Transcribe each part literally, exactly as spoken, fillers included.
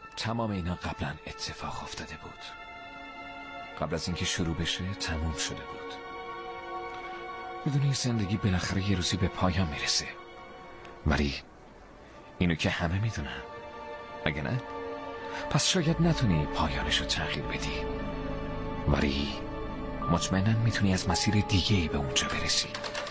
تمام اینا قبلا اتفاق افتاده بود. قبل از اینکه شروع بشه تموم شده بود. میدونی زندگی بالاخره یه روزی به پایان میرسه، ولی اینو که همه میدونن، مگه نه؟ پس شاید نتونی پایانشو تغییر بدی، ولی مطمئناً میتونی از مسیر دیگه ای به اونجا برسی.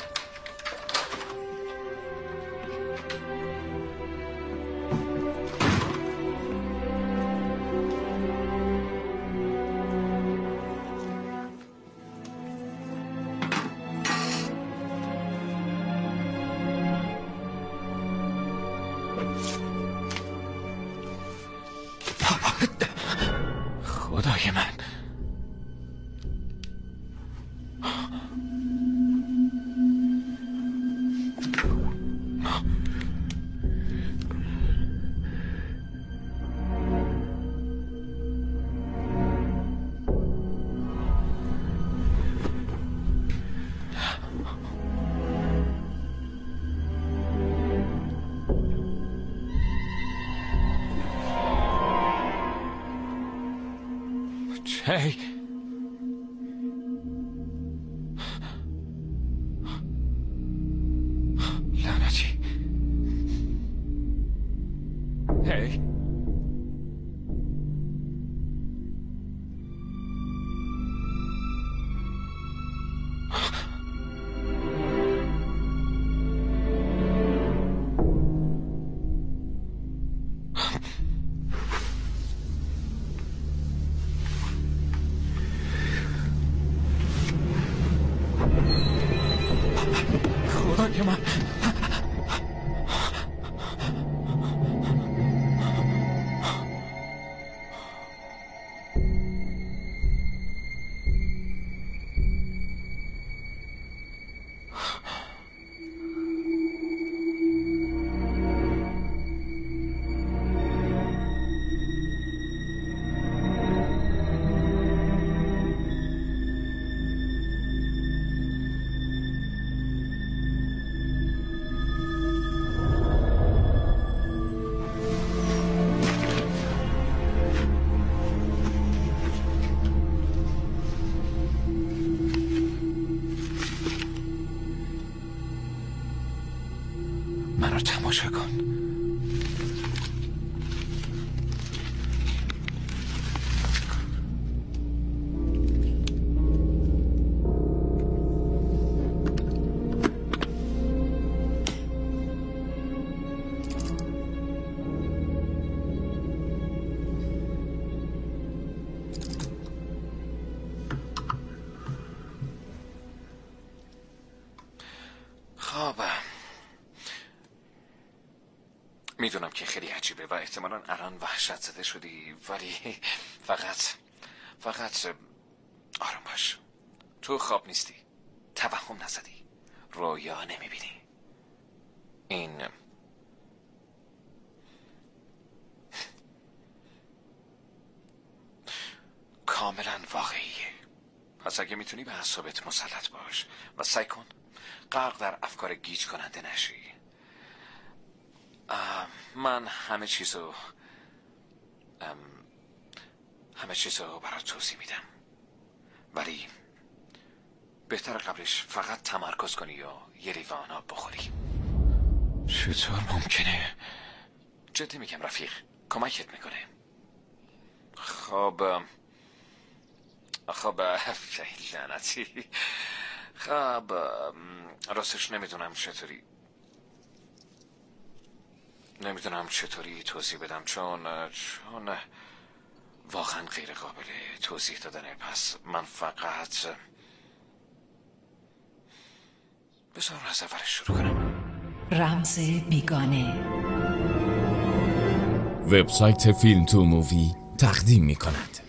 خدای من، هی لعنتی، هی خدای من، منو تماشا کن. خوابم. میدونم که خیلی عجیبه و احتمالاً الان وحشت زده شدی، ولی فقط فقط آروم باش. تو خواب نیستی، توهم نزدی، رویا نمیبینی. این کاملا واقعیه. پس اگه میتونی به اعصابت مسلط باش و سعی کن غرق در افکار گیج کننده نشی. من همه چیزو همه چیزو برات توضیح میدم، ولی بهتر قبلش فقط تمرکز کنی و یه لیوان آب بخوری. چطور ممکنه؟ جدی میگم رفیق، کمکت میکنه. خب خب لعنتی. خب راستش نمیدونم چطوری نمیدونم چطوری توضیح بدم، چون چون واقعا غیر قابل توضیح دادنه. پس من فقط بذار از اول شروع کنم. رمز بیگانه وبسایت فیلم تو مووی تقدیم می کند.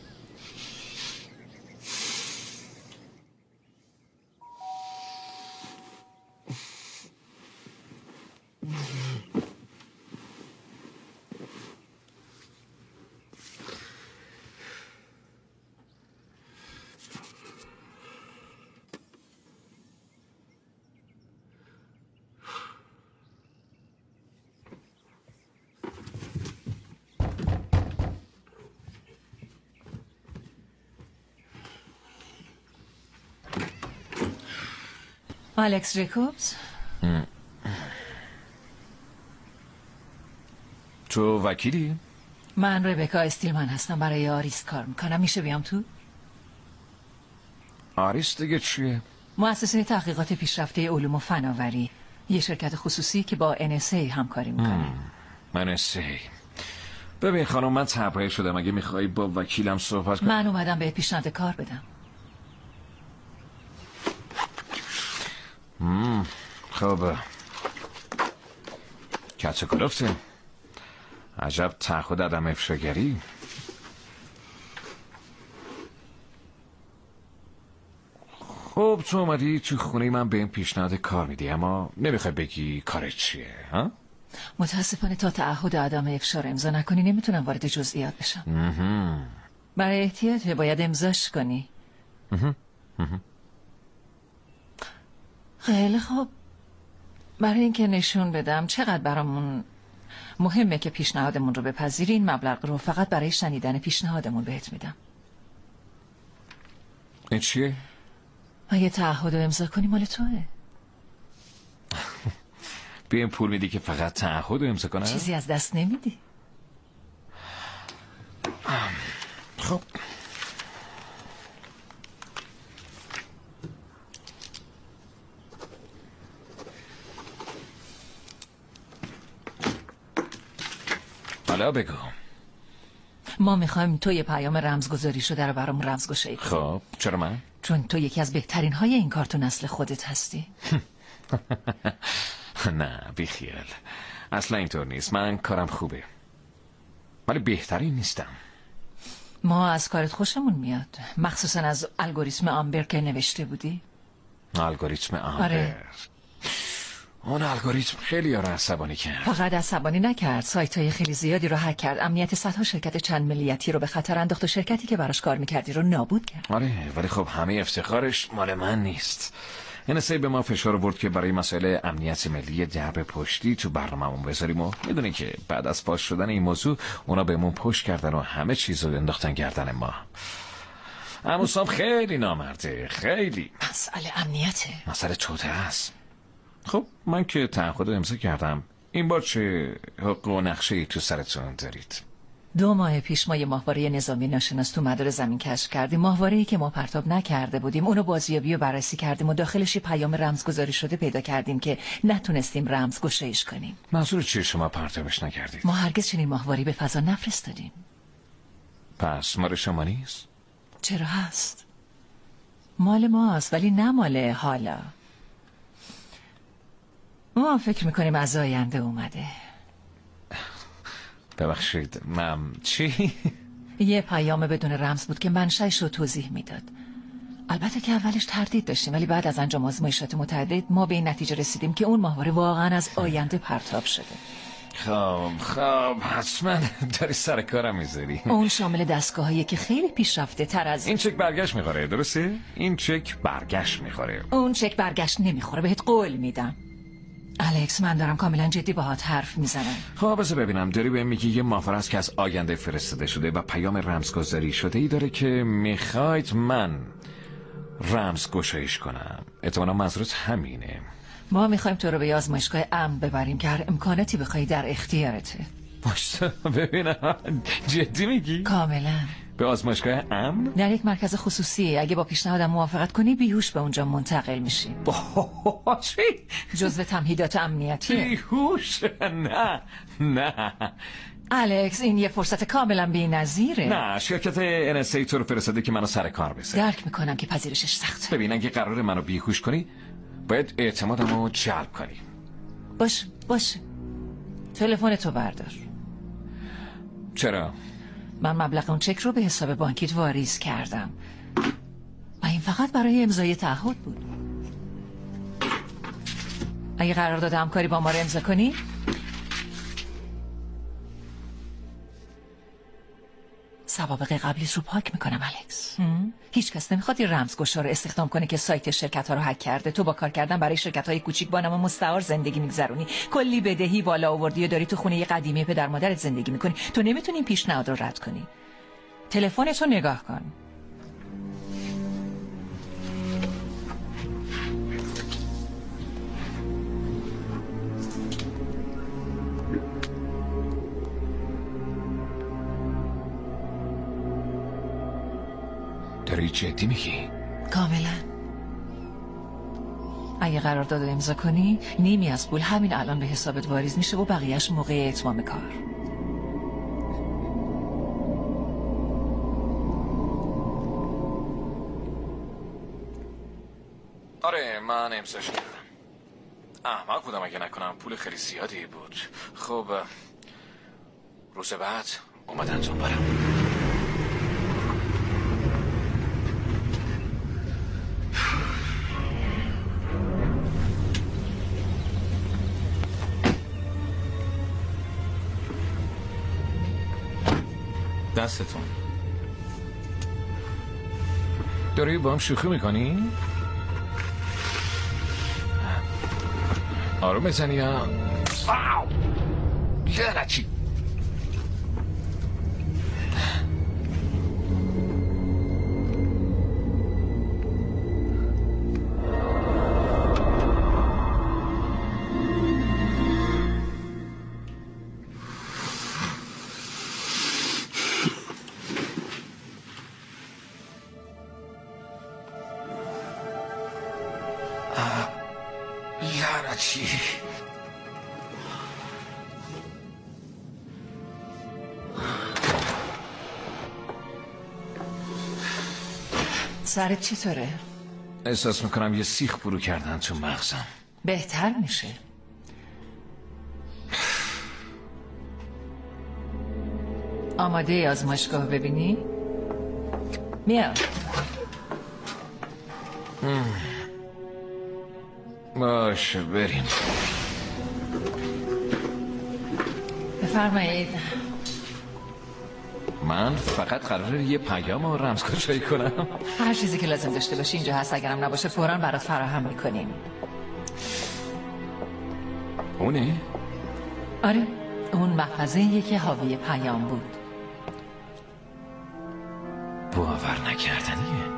الکس جیکوبز. تو وکیلی؟ من ربکا استیلمن هستم، برای آریست کار میکنم. میشه بیام تو؟ آریست دیگه چیه؟ مؤسسه تحقیقات پیشرفته علوم و فناوری، یه شرکت خصوصی که با ان اس ای همکاری میکنه. ان اس ای. ببین خانم، من تبرئه شدم. اگه میخوایی با وکیلم صحبت کنم. من اومدم به پیشنهاد کار بدم. مم. خب کچه کلفته. عجب تعهد عدم افشاگری. خب تو اومدی تو خونه من به این پیشنهاد کار میدی، اما نمیخوای بگی کارت چیه ها؟ متاسفانه تا تعهد عدم افشا رو امضا نکنی نمیتونم وارد جزئیات بشم. مهم. برای احتیاط باید امضاش کنی. مهم. مهم. خیلی خوب. برای اینکه نشون بدم چقدر برامون مهمه که پیشنهادمون رو بپذیری، این مبلغ رو فقط برای شنیدن پیشنهادمون بهت میدم. این چیه؟ اگه تعهد رو امضا کنی مال توه. به این پول میدی که فقط تعهد رو امضا کنم؟ چیزی از دست نمیدی. خب حالا بگو. ما میخوایم تو یه پیام رمزگذاری شده رو برام رمزگشایی کنی. خب چرا من؟ چون تو یکی از بهترین های این کار تو نسل خودت هستی. نه بیخیال، اصلا اینطور نیست. من کارم خوبه ولی بهترین نیستم. ما از کارت خوشمون میاد، مخصوصا از الگوریتم آمبر که نوشته بودی. الگوریتم آمبر؟ آره. اون الگوریتم خیلی ها رو عصبانی کرد. فقط عصبانی نکرد، سایت های خیلی زیادی رو هک کرد، امنیت صدها شرکت چند ملیتی رو به خطر انداخت و شرکتی که براش کار میکردی رو نابود کرد. آره ولی خب همه افتخارش مال من نیست. ان اس ای به ما فشار آورد که برای مسائل امنیت ملی درب پشتی تو برنامه‌مون بذاریم و میدونی که بعد از فاش شدن این موضوع اونا بهمون پشت کردن و همه چیز رو انداختن گردن ما. اما سام خیلی نامرده، خیلی. مسئله امنیته. مسئله توته است. خب من که تعهد امضا کردم، این بار چه حق و نقشه‌ای تو سرتون دارید؟ دو ماه پیش ما یه ماهواره نظامی ناشناس تو مدار زمین کشف کردیم. ماهواره‌ای که ما پرتاب نکرده بودیم، اونو بازیابی و بررسی کردیم و داخلش یه پیام رمزگذاری شده پیدا کردیم که نتونستیم رمزگشاییش کنیم. منظور چیه شما پرتابش نکردید؟ ما هرگز چنین ماهواره‌ای به فضا نفرستادیم. پس مال شما نیست؟ چرا هست؟ مال ماست ولی نه مال حالا. ما فکر میکنیم از آینده اومده. ببخشید من چی؟ یه پیام بدون رمز بود که منشأش رو توضیح میداد. البته که اولش تردید داشتیم ولی بعد از انجام آزمایشات متعدد ما به این نتیجه رسیدیم که اون ماهواره واقعا از آینده پرتاب شده. خب خب حتما داری سر کارم میذاری. اون شامل دستگاهایی که خیلی پیشرفته تر از این چک برگشت میخوره، درسته؟ این چک برگشت میخوره. اون چک برگشت نمیخوره، بهت قول میدم. الکس من دارم کاملا جدی باهات حرف میزنم. خب بذار ببینم، داری بهم میگی یه ماهواره است که از آینده فرستاده شده و پیام رمزگذاری شده ای داره که میخواید من رمزگشاییش کنم. احتمالاً منظورت همینه. ما میخوایم تو رو به آزمایشگاه امن ببریم که هر امکاناتی بخوای در اختیارته. باشتا ببینم جدی میگی؟ کاملا. به آزمایشگاه امن؟ در یک مرکز خصوصی. اگه با پیشنهادم موافقت کنی بیهوش به اونجا منتقل میشی. چی؟ جزو تمهیدات امنیتیه. بیهوش؟ نه نه الکس این یه فرصت کاملا بی‌نظیره. نه، شرکت ان اس ای تو رو فرستاده که منو سر کار بذاره. درک میکنم که پذیرشش سخته. ببین اگه قراره منو بیهوش کنی باید اعتمادمو جلب کنی. باش باش تلفن تو بردار. چرا؟ من مبلغ اون چک رو به حساب بانکیت واریز کردم و این فقط برای امضای تعهد بود. اگه قرارداد همکاری با ما رو امضا کنی سوابق قبلیت رو پاک میکنم الکس. هیچ کس نمیخواد یه رمزگشا رو استخدام کنه که سایت شرکت ها رو هک کرده. تو با کار کردن برای شرکت های کوچیک با نام مستعار زندگی میگذرونی، کلی بدهی بالا آوردی و داری تو خونه قدیمی پدر مادرت زندگی میکنی. تو نمیتونی این پیشنهاد رو رد کنی. تلفنتو نگاه کن. داری جدی میگی؟ کاملا. اگه قرارداد رو امضا کنی نیمی از پول همین الان به حسابت واریز میشه و بقیهش موقع اتمام کار. آره من امضاش کردم. احمق بودم اگه نکنم، پول خیلی زیادی بود. خب روز بعد اومدن دنبالم. دستتون. داری با هم شوخی میکنی؟ آروم بزنی یا لعنتی. لعنتی. سرت چطوره؟ احساس میکنم یه سیخ فرو کردن تو مغزم. بهتر میشه. آماده آزمایشگاه ببینی؟ میام. باشه بریم. بفرمایید. من فقط قراره یه پیام رو رمزگشایی کنم. هر چیزی که لازم داشته باشی اینجا هست، اگرم نباشه فوراً برات فراهم میکنیم. اونه؟ آره اون محفظه‌ایه که حاوی پیام بود. باور نکردنیه.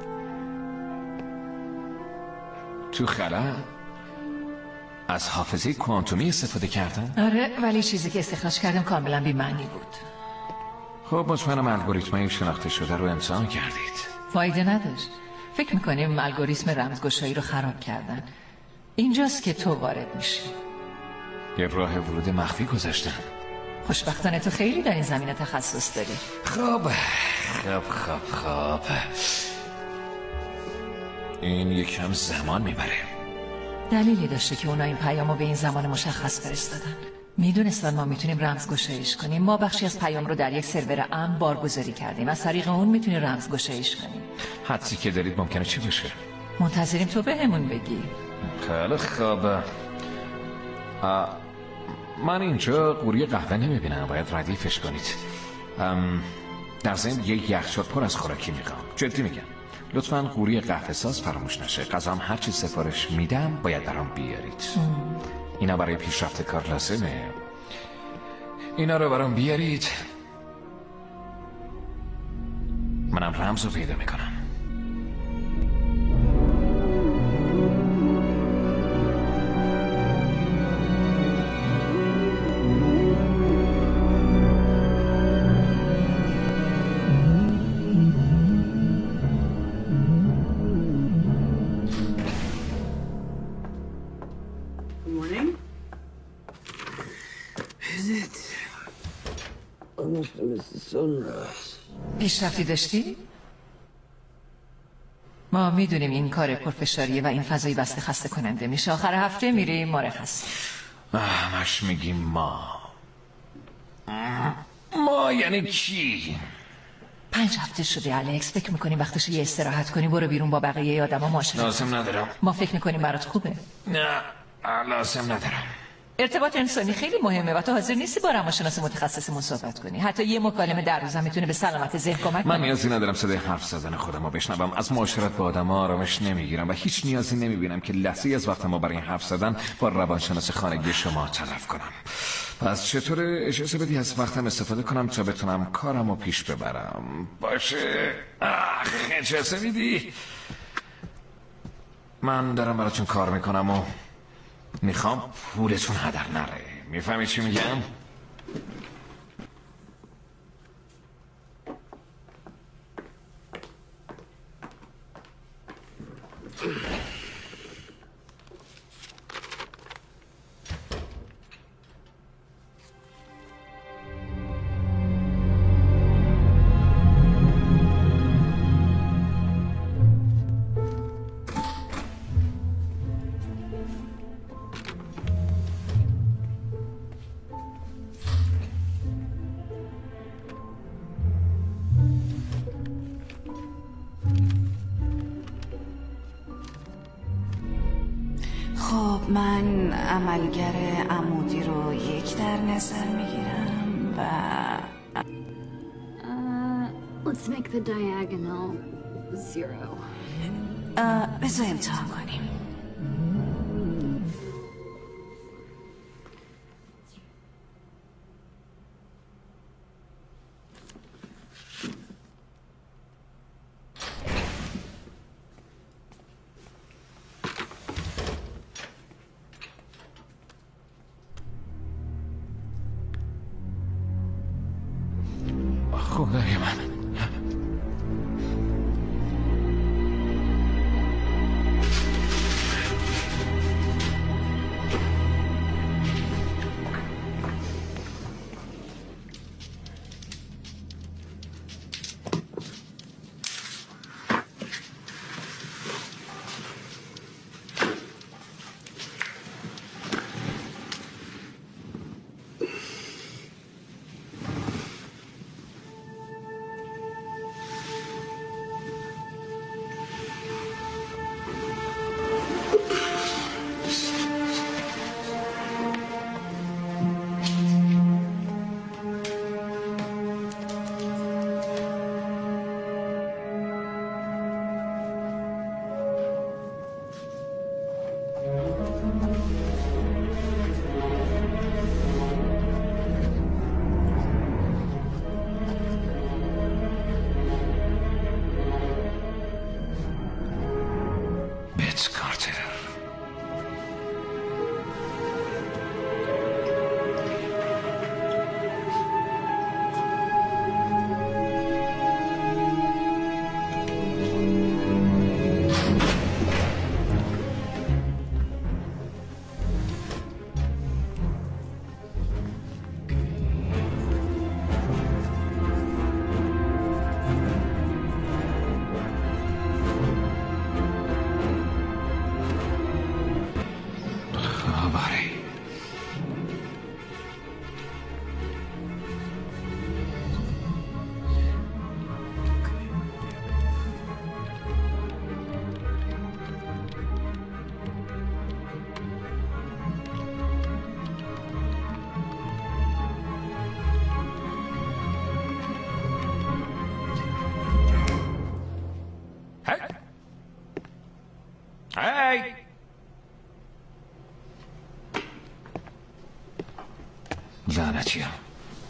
تو خلا از حافظه کوانتومی استفاده کردن؟ آره ولی چیزی که استخراج کردم کاملا بی معنی بود. خب مطمئنم الگوریتمای شناخته شده رو امتحان کردید. فایده نداشت. فکر میکنیم الگوریتم رمزگشایی رو خراب کردن. اینجاست که تو وارد میشی. یه راه ورود مخفی گذاشتن. خوشبختانه تو خیلی در این زمینه تخصص داری. خب خب خب خب این یکم زمان میبره. دلیلی داشته که اونا این پیامو به این زمان مشخص فرستادن. میدونستن ما میتونیم رمزگشاییش کنیم. ما بخشی از پیام رو در یک سرور امن بارگذاری کردیم. از طریق اون میتونیم رمزگشاییش کنیم. حدسی که دارید ممکنه چی بشه؟ منتظریم تو بهمون بگی. خیلی خوب. من اینجا قوری قهوه نمیبینم، باید ردیفش کنید. در ضمن یک یخچال پر از خوراکی میخوام. جدی میگم لطفاً قوری قهوه ساز فراموش نشه. غذام هر چی سفارش میدم باید برام بیارید. اینا برای پیشرفت کار لازمه. اینا رو برام بیارید، منم رمز رو پیدا میکنم. پیشرفتی داشتی؟ ما میدونیم این کار پرفشاریه و این فضایی بسته خسته کننده میشه. آخر هفته میریم مرخص. همش میگیم ما. ما یعنی کی؟ پنج هفته شده الکس. فکر میکنیم وقتش یه استراحت کنی. برو بیرون با بقیه آدما معاشرت. لازم ندارم. ما فکر میکنیم برات خوبه. نه لازم ندارم. ارتباط انسانی خیلی مهمه و تو حاضر نیستی با روانشناس متخصصمون صحبت کنی. حتی یه مکالمه در روز هم میتونه به سلامت ذهن کمک کنه. من نیازی ندارم صدای حرف زدن خودم رو بشنوم. از معاشرت با آدم‌ها آرامش نمیگیرم و هیچ نیازی نمیبینم که لحظه‌ای از وقت ما برای این حرف زدن با روانشناس خانگی شما تلف کنم. پس چطور اجازه بدی از وقتم استفاده کنم تا بتونم کارم رو پیش ببرم؟ باشه. آخ اجازه میدی؟ من دارم براتون کار میکنم و میخوام پولتون هدر نره. میفهمی چی میگم؟ من عملگر عمودی رو یک در نظر میگیرم و Uh, let's make the diagonal zero. بذار امتحان کنیم. خدای من هی لعنتی ها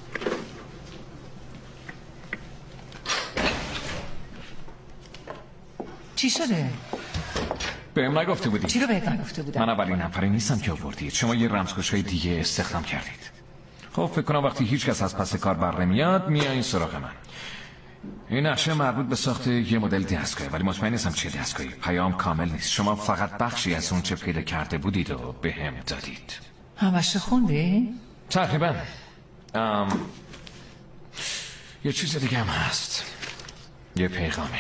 چی شده؟ بهم نگفته بودی. چی رو بهت نگفته بودم؟ من اولین نفری نیستم که آوردید. شما یه رمزگشای دیگه استخدام کردید. خب فکر کنم وقتی هیچ کس از پس کار بر نمیاد میایین سراغ من. این نقشه مربوط به ساخت یه مدل دستگاه، ولی مطمئن نیستم چه دستگاهی. پیام کامل نیست. شما فقط بخشی از اون چه پیدا کرده بودید و به هم دادید. همش خوندی؟ تقریبا. ام... یه چیز دیگه هم هست. یه پیغامه.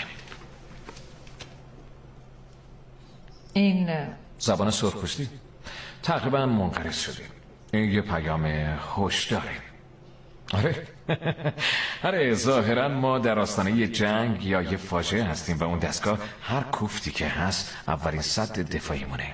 این زبان سرخپوستی تقریبا منقرض شده. این یه پیام هشداره. آره آره ظاهرا ما در آستانه یه جنگ یا یه فاجعه هستیم و اون دستگاه هر کوفتی که هست اولین سد دفاعی مونه.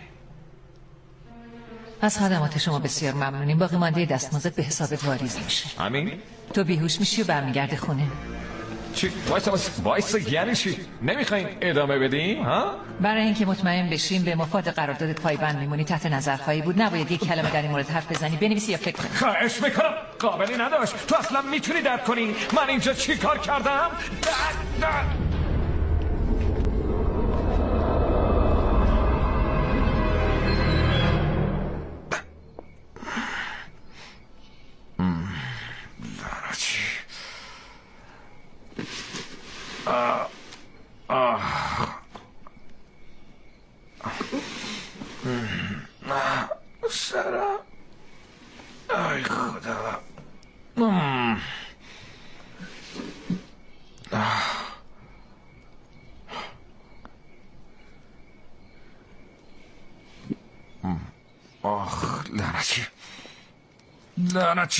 از خدمات شما بسیار ممنونیم. باقی مانده دستمزد به حسابت واریز میشه. امین؟ تو بیهوش میشی و برمیگرده خونه. چی؟ وایسا وایسا وایسا یعنی چی؟ نمیخواین ادامه بدیم ها؟ برای اینکه مطمئن بشیم به مفاد قراردادت پایبند میمونی. تحت نظر خواهی بود نباید یک کلمه در این مورد حرف بزنی، بنویسی یا فکر کنی. خواهش میکنم. قابلی نداشت. تو اصلا میتونی درک کنی من اینجا چی کار کردم؟ ده ده. آه آه سرم ای خدا آخ لعنتی لعنتی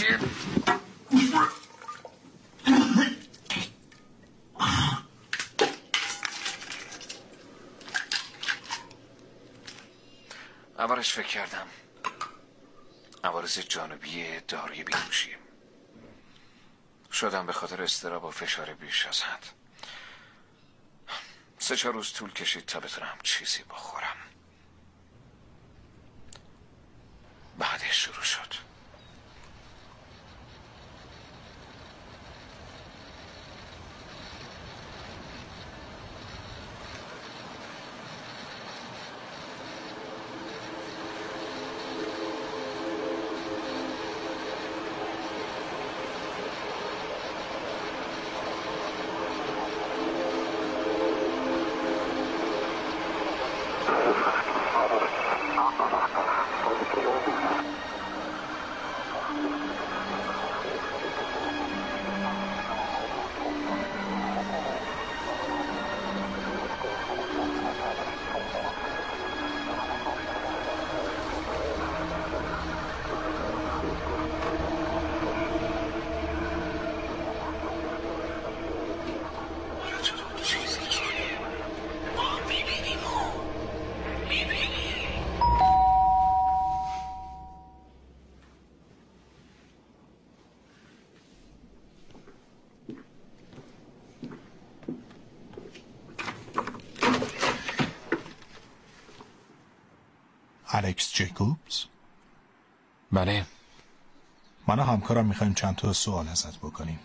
اول آخرش فکر کردم عوارض جانبی داروی بیهوشی. شدم به خاطر اضطراب و فشار بیش از حد. سه چهار روز طول کشید تا بتونم چیزی بخورم. بعدش شروع شد. الکس جیکوبز؟ بله. من و همکارم میخوایم چند تا سوال ازت بکنیم.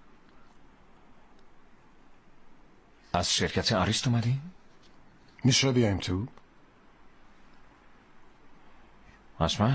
از شرکت آریست اومدی؟ میشه بیایم تو؟ حتما.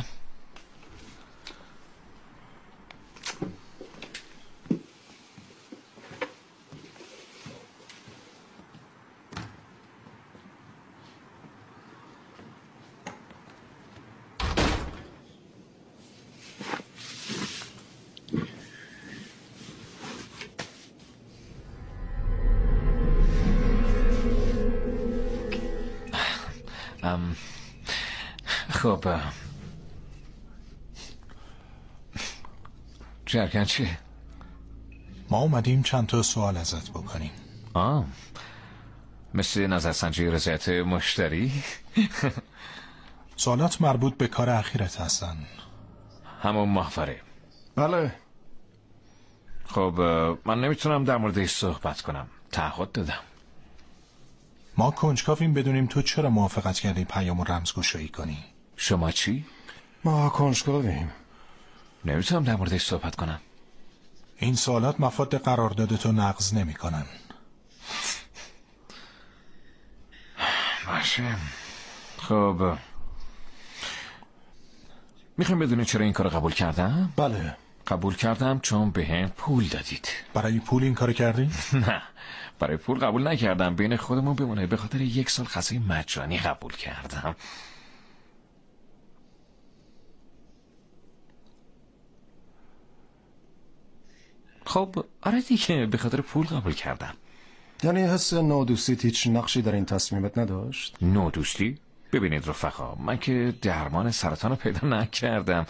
ام خب جرگن چیه؟ ما اومدیم چند تا سوال ازت بکنیم. آه مثل نظرسنجی رضایت مشتری؟ سوالات مربوط به کار اخیرت هستن. همون محفره. بله. خب من نمیتونم در موردش صحبت کنم. تعهد دادم. ما کنجکاویم بدونیم تو چرا موافقت کردی پیامو رمزگشایی کنی. شما چی؟ ما کنجکاویم. نمیتونم در موردش صحبت کنم. این سوالات مفاد قراردادتو نقض نمی کنن. باشه. خب میخوایم بدونی چرا این کارو قبول کردم؟ بله. قبول کردم چون به هم پول دادید. برای پول این کارو کردی؟ نه، برای پول قبول نکردم. بین خودمون بمونه. به خاطر یک سال غذای مجانی قبول کردم. خب آره دیگه، به خاطر پول قبول کردم. یعنی حس نادوستیت هیچ نقشی در این تصمیمت نداشت؟ نادوستی؟ ببینید رفقا، من که درمان سرطان رو پیدا نکردم.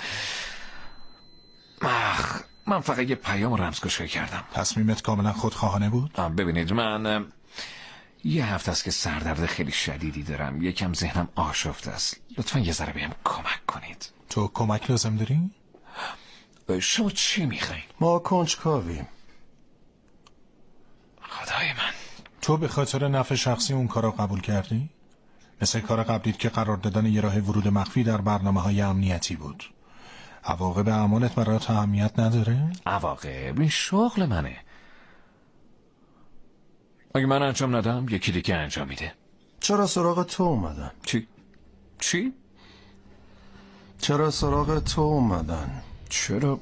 اخ، من فقط یه پیام رمزگشایی کردم. تصمیمت کاملا خودخواهانه بود؟ ببینید من یه هفته است که سردرد خیلی شدیدی دارم. یکم ذهنم آشفته است. لطفا یه ذره بهم کمک کنید. تو کمک لازم داری؟ شما چی میخواین؟ ما کنجکاویم. خدای من. تو به خاطر نفع شخصی اون کارو قبول کردی؟ مثل کار قبلیت که قرار دادن یه راه ورود مخفی در برنامه‌های امنیتی بود. عواقب اعمالت برات اهمیت نداره؟ عواقب؟ این شغل منه. اگه من انجام ندم یکی دیگه انجام میده. چرا سراغ تو اومدن؟ چی؟ چی؟ چرا سراغ تو اومدن؟ چرا؟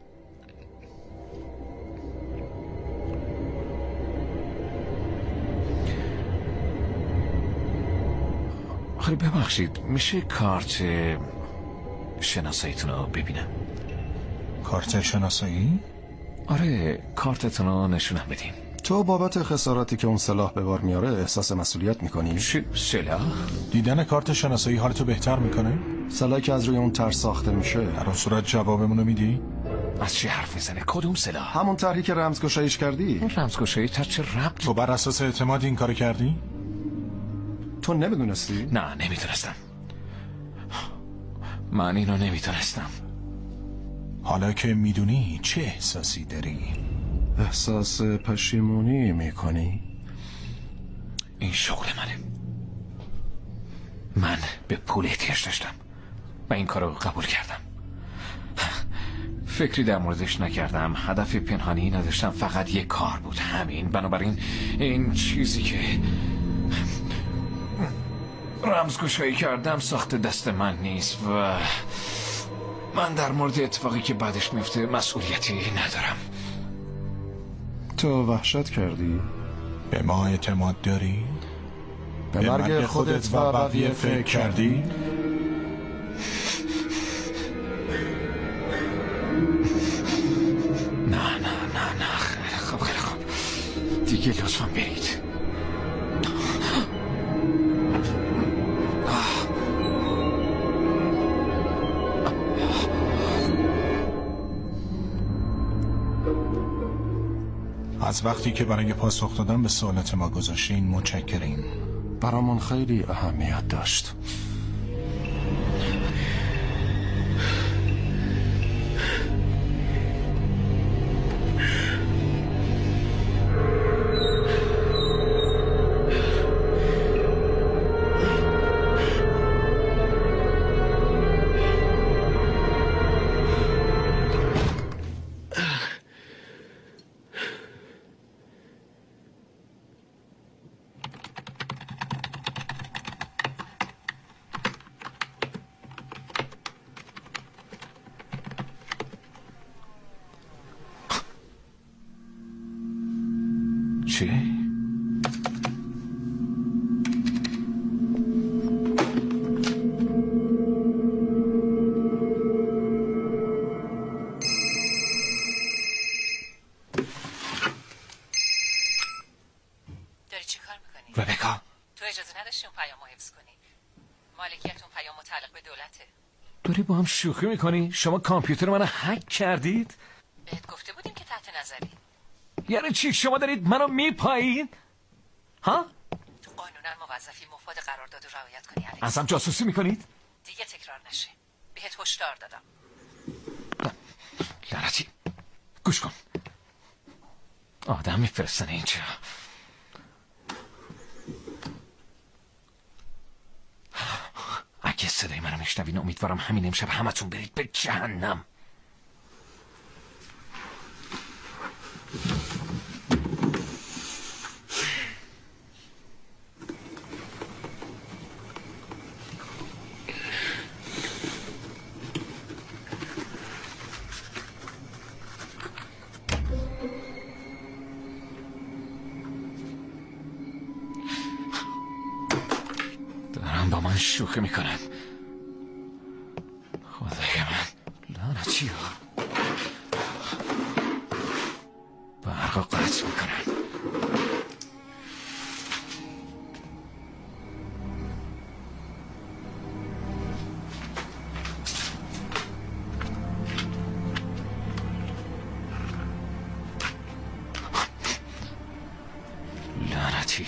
خیلی ببخشید، میشه کارت شناساییتون رو ببینم؟ کارت شناسایی؟ آره، کارتتون رو نشونم بدین. تو بابت خساراتی که اون سلاح به بار میاره احساس مسئولیت میکنی؟ چی؟ سلاح؟ دیدن کارت شناسایی حالتو بهتر میکنه؟ سلاحی که از روی اون طرح ساخته میشه. در اون صورت جوابمونو میدی؟ از چی حرف میزنه؟ کدوم سلاح؟ همون طرحی که رمزگشاییش کردی. اون رمزگشایی تا چه ربطی؟ تو بر اساس اعتماد این کارو کردی؟ تو نمیدونستی؟ نه نمیدونستم. من اینو نمیدونستم. حالا که میدونی چه احساسی داری؟ احساس پشیمونی میکنی؟ این شغل منه. من به پول احتیاج داشتم و این کارو قبول کردم. فکری در موردش نکردم، هدف پنهانی نداشتم، فقط یک کار بود، همین. بنابراین این چیزی که رمزگشایی کردم ساخت دست من نیست و من در مورد اتفاقی که بعدش میفته مسئولیتی ندارم. تو وحشت کردی؟ به ما اعتماد داری؟ به مرگ خودت و بقیه فکر کردی؟ نه نه نه نه خیلی خوب خیلی خوب دیگه لطفا برید. از وقتی که برای پاسخ دادن به سوالات ما گذاشتین متشکریم. برامون خیلی اهمیت داشت. چی؟ داری چی کار میکنی؟ ربکا، تو اجازه نداشتی اون پیامو حفظ کنی. مالکیت اون پیام متعلق به دولته. داری با هم شوخی میکنی؟ شما کامپیوتر منو هک کردید؟ بهت گفته بودیم که تحت نظری. یعنی چی؟ شما دارید منو میپایید؟ ها؟ تو قانونا موظفی مفاد قرارداد رو رعایت کنی الکس. ازم جاسوسی میکنید؟ دیگه تکرار نشه. بهت هشدار دادم. لعنتی، گوش کن. آدم میفرستن اینجا. اگه صدای منو میشنوین امیدوارم همین امشب همتون برید به جهنم. دارم با من شوخی میکنن. خدای من، لعنتی ها برقا قطع میکنن. لعنتی.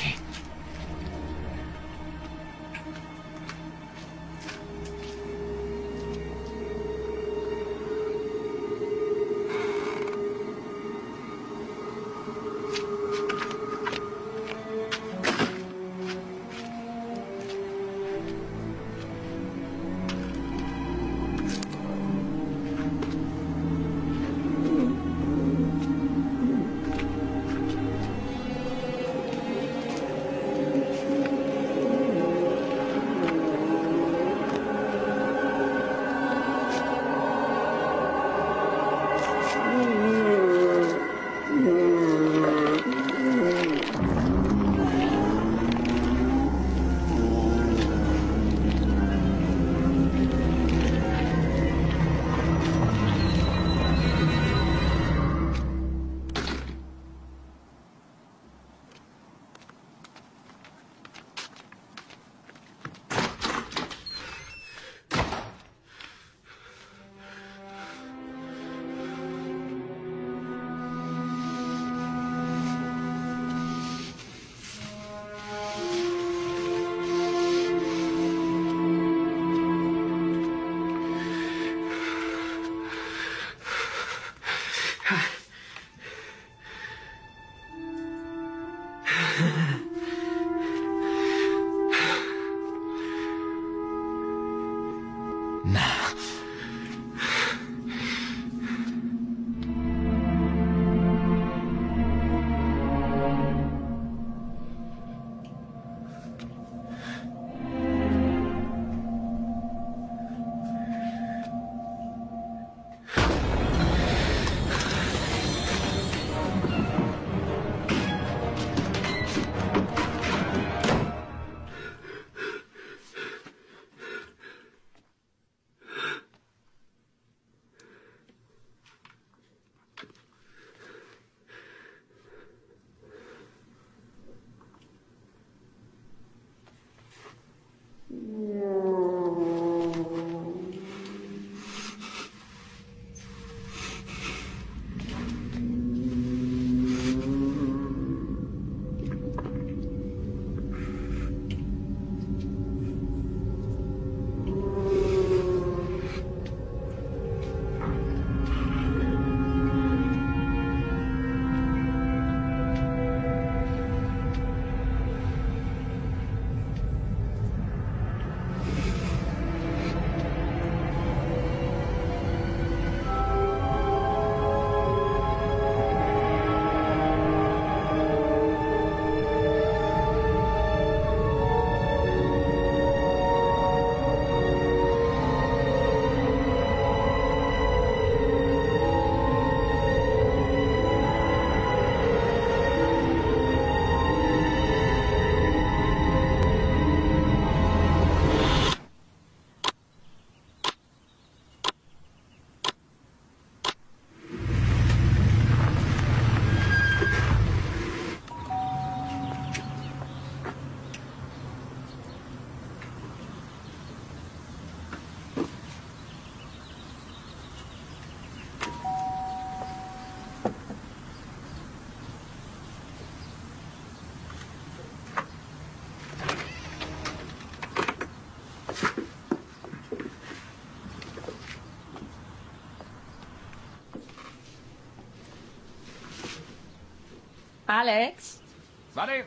الکس بله.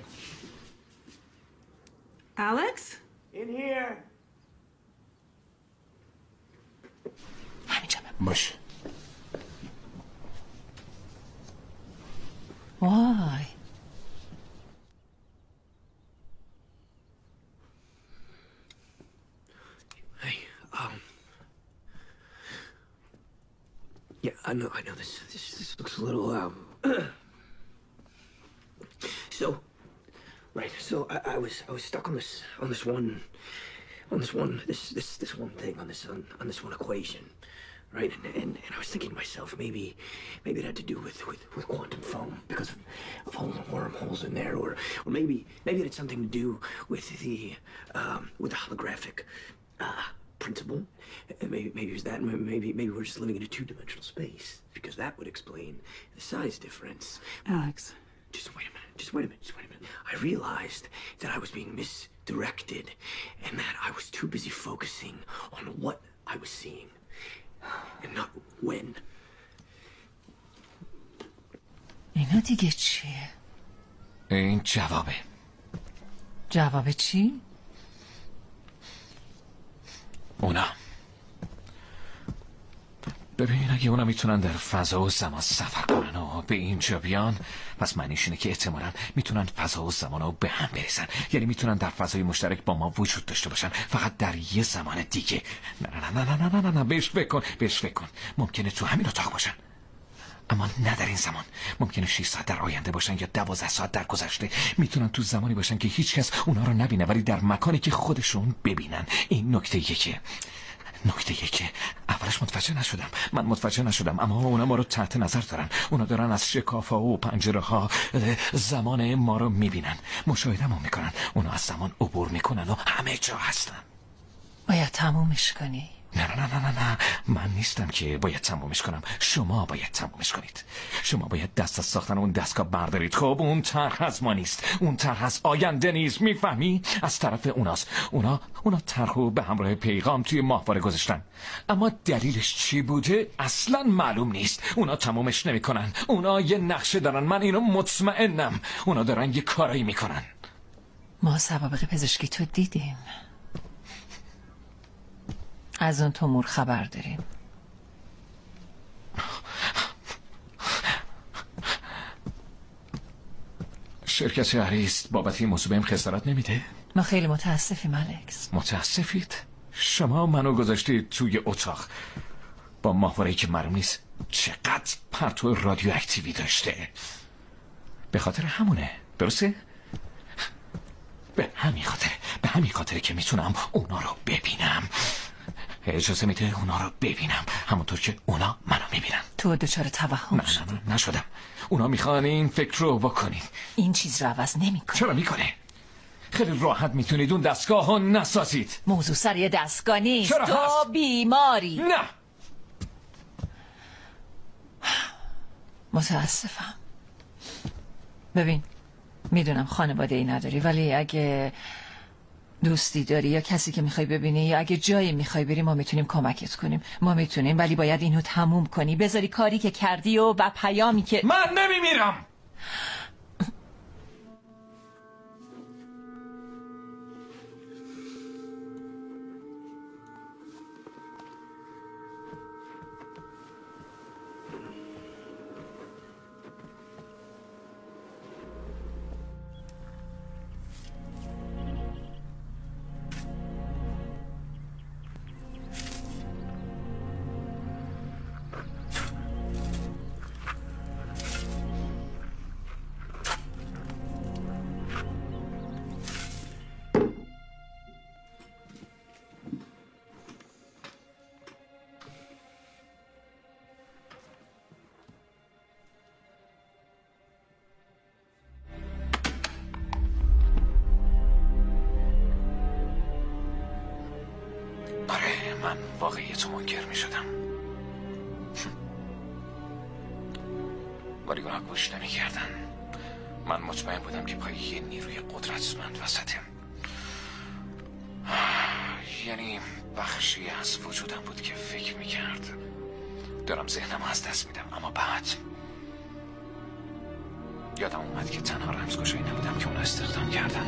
الکس؟ همینجا بمون. باشه. وای Hey, um, yeah, I know, I know this, this, this looks a little, um, so, right, so I, I was, I was stuck on this, on this one, on this one, this, this, this one thing, on this, on, on this one equation, right, and, and, and I was thinking to myself, maybe, maybe it had to do with, with, with quantum foam, because of, of all the wormholes in there, or, or maybe, maybe it had something to do with the, um, with the holographic, uh, principle. Maybe, maybe it was that. Maybe, maybe we're just living in a two-dimensional space, because that would explain the size difference. Alex. Just wait a minute. Just wait a minute. Just wait a minute. I realized that I was being misdirected, and that I was too busy focusing on what I was seeing, and not when. اینا دیگه چیه؟ این جوابه. جواب چی؟ اونا. ببین اگه اونا میتونن در فضا و زمان سفر کنن و به اینجا بیان، پس معنیش اینه که احتمالاً میتونن فضا و زمان رو به هم بریزن. یعنی میتونن در فضای مشترک با ما وجود داشته باشن، فقط در یه زمان دیگه. نه نه نه نه نه نه نه بهش فکر کن، بهش فکر کن. ممکنه تو همین اتاق باشن، اما نه در این زمان. ممکنه شش ساعت در آینده باشن یا دوازده ساعت در گذشته. میتونن تو زمانی باشن که هیچ کس اونا رو نبینه، ولی در مکانی که خودشون ببینن. این نکته یکه. نکته یکه اولش متوجه نشدم. من متوجه نشدم، اما اونا ما رو تحت نظر دارن. اونا دارن از شکاف‌ها و پنجره ها زمان ما رو میبینن، مشاهده‌مون میکنن. اونا از زمان عبور میکنن و همه جا هستن. باید تمومش کنی. نه نه نه نه نه من نیستم که باید تمومش کنم. شما باید تمومش کنید. شما باید دست از ساختن اون دستگاه بردارید. خب اون طرح از ما نیست، اون طرح از آینده نیست، میفهمی؟ از طرف اوناست. اونا اونا طرحو به همراه پیغام توی ماهواره گذاشتن، اما دلیلش چی بوده اصلا معلوم نیست. اونا تمومش نمیکنن. اونا یه نقشه دارن، من اینو مطمئنم. اونا دارن یه کارایی میکنن. ما سوابق پزشکی تو دیدیم، از اون تومور خبر داریم. شرکت هریست بابت این موضوع بهم خسارت نمیده؟ ما خیلی متاسفیم الکس. متاسفید؟ شما منو گذاشتید توی اتاق با ماهواره‌ای که معلوم نیست چقدر پرتو رادیواکتیوی داشته. به خاطر همونه، درسته؟ به همین خاطر به همین خاطر که میتونم اونا رو ببینم. اجازه میده اونا رو ببینم همونطور که اونا منو میبینن. تو دچار توهم شدی؟ نه نه نشدم. اونا میخوان این فکر رو بکنین. این چیز رو عوض نمیکنه. چرا میکنه؟ خیلی راحت میتونید اون دستگاه ها نسازید. موضوع سر یه دستگاه نیست. چرا تو هست؟ بیماری. نه متاسفم. ببین میدونم خانواده ای نداری، ولی اگه دوستی داری یا کسی که میخوای ببینی یا اگه جایی میخوای بری، ما میتونیم کمکت کنیم. ما میتونیم، ولی باید اینو تموم کنی، بذاری کاری که کردی و و پیامی که من نمیمیرم. من واقعیت منکر می شدم، ولی اونا گوش نمی کردن. من مطمئن بودم که پای یه نیروی قدرتمند وسطم. یعنی بخشی از وجودم بود که فکر می کرد دارم ذهنم از دست میدم، اما بعد یادم اومد که تنها رمزگشایی نبودم که اونا استخدام کردن.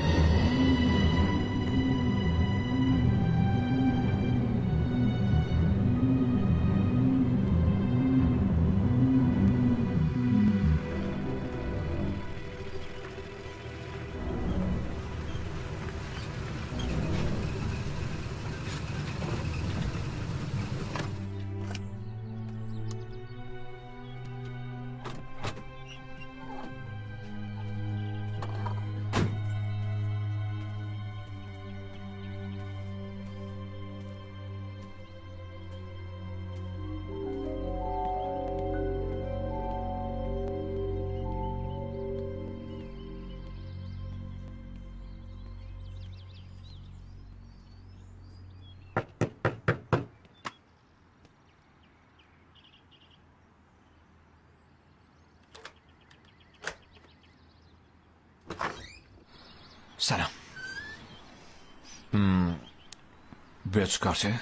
سلام. بیچ کارتر.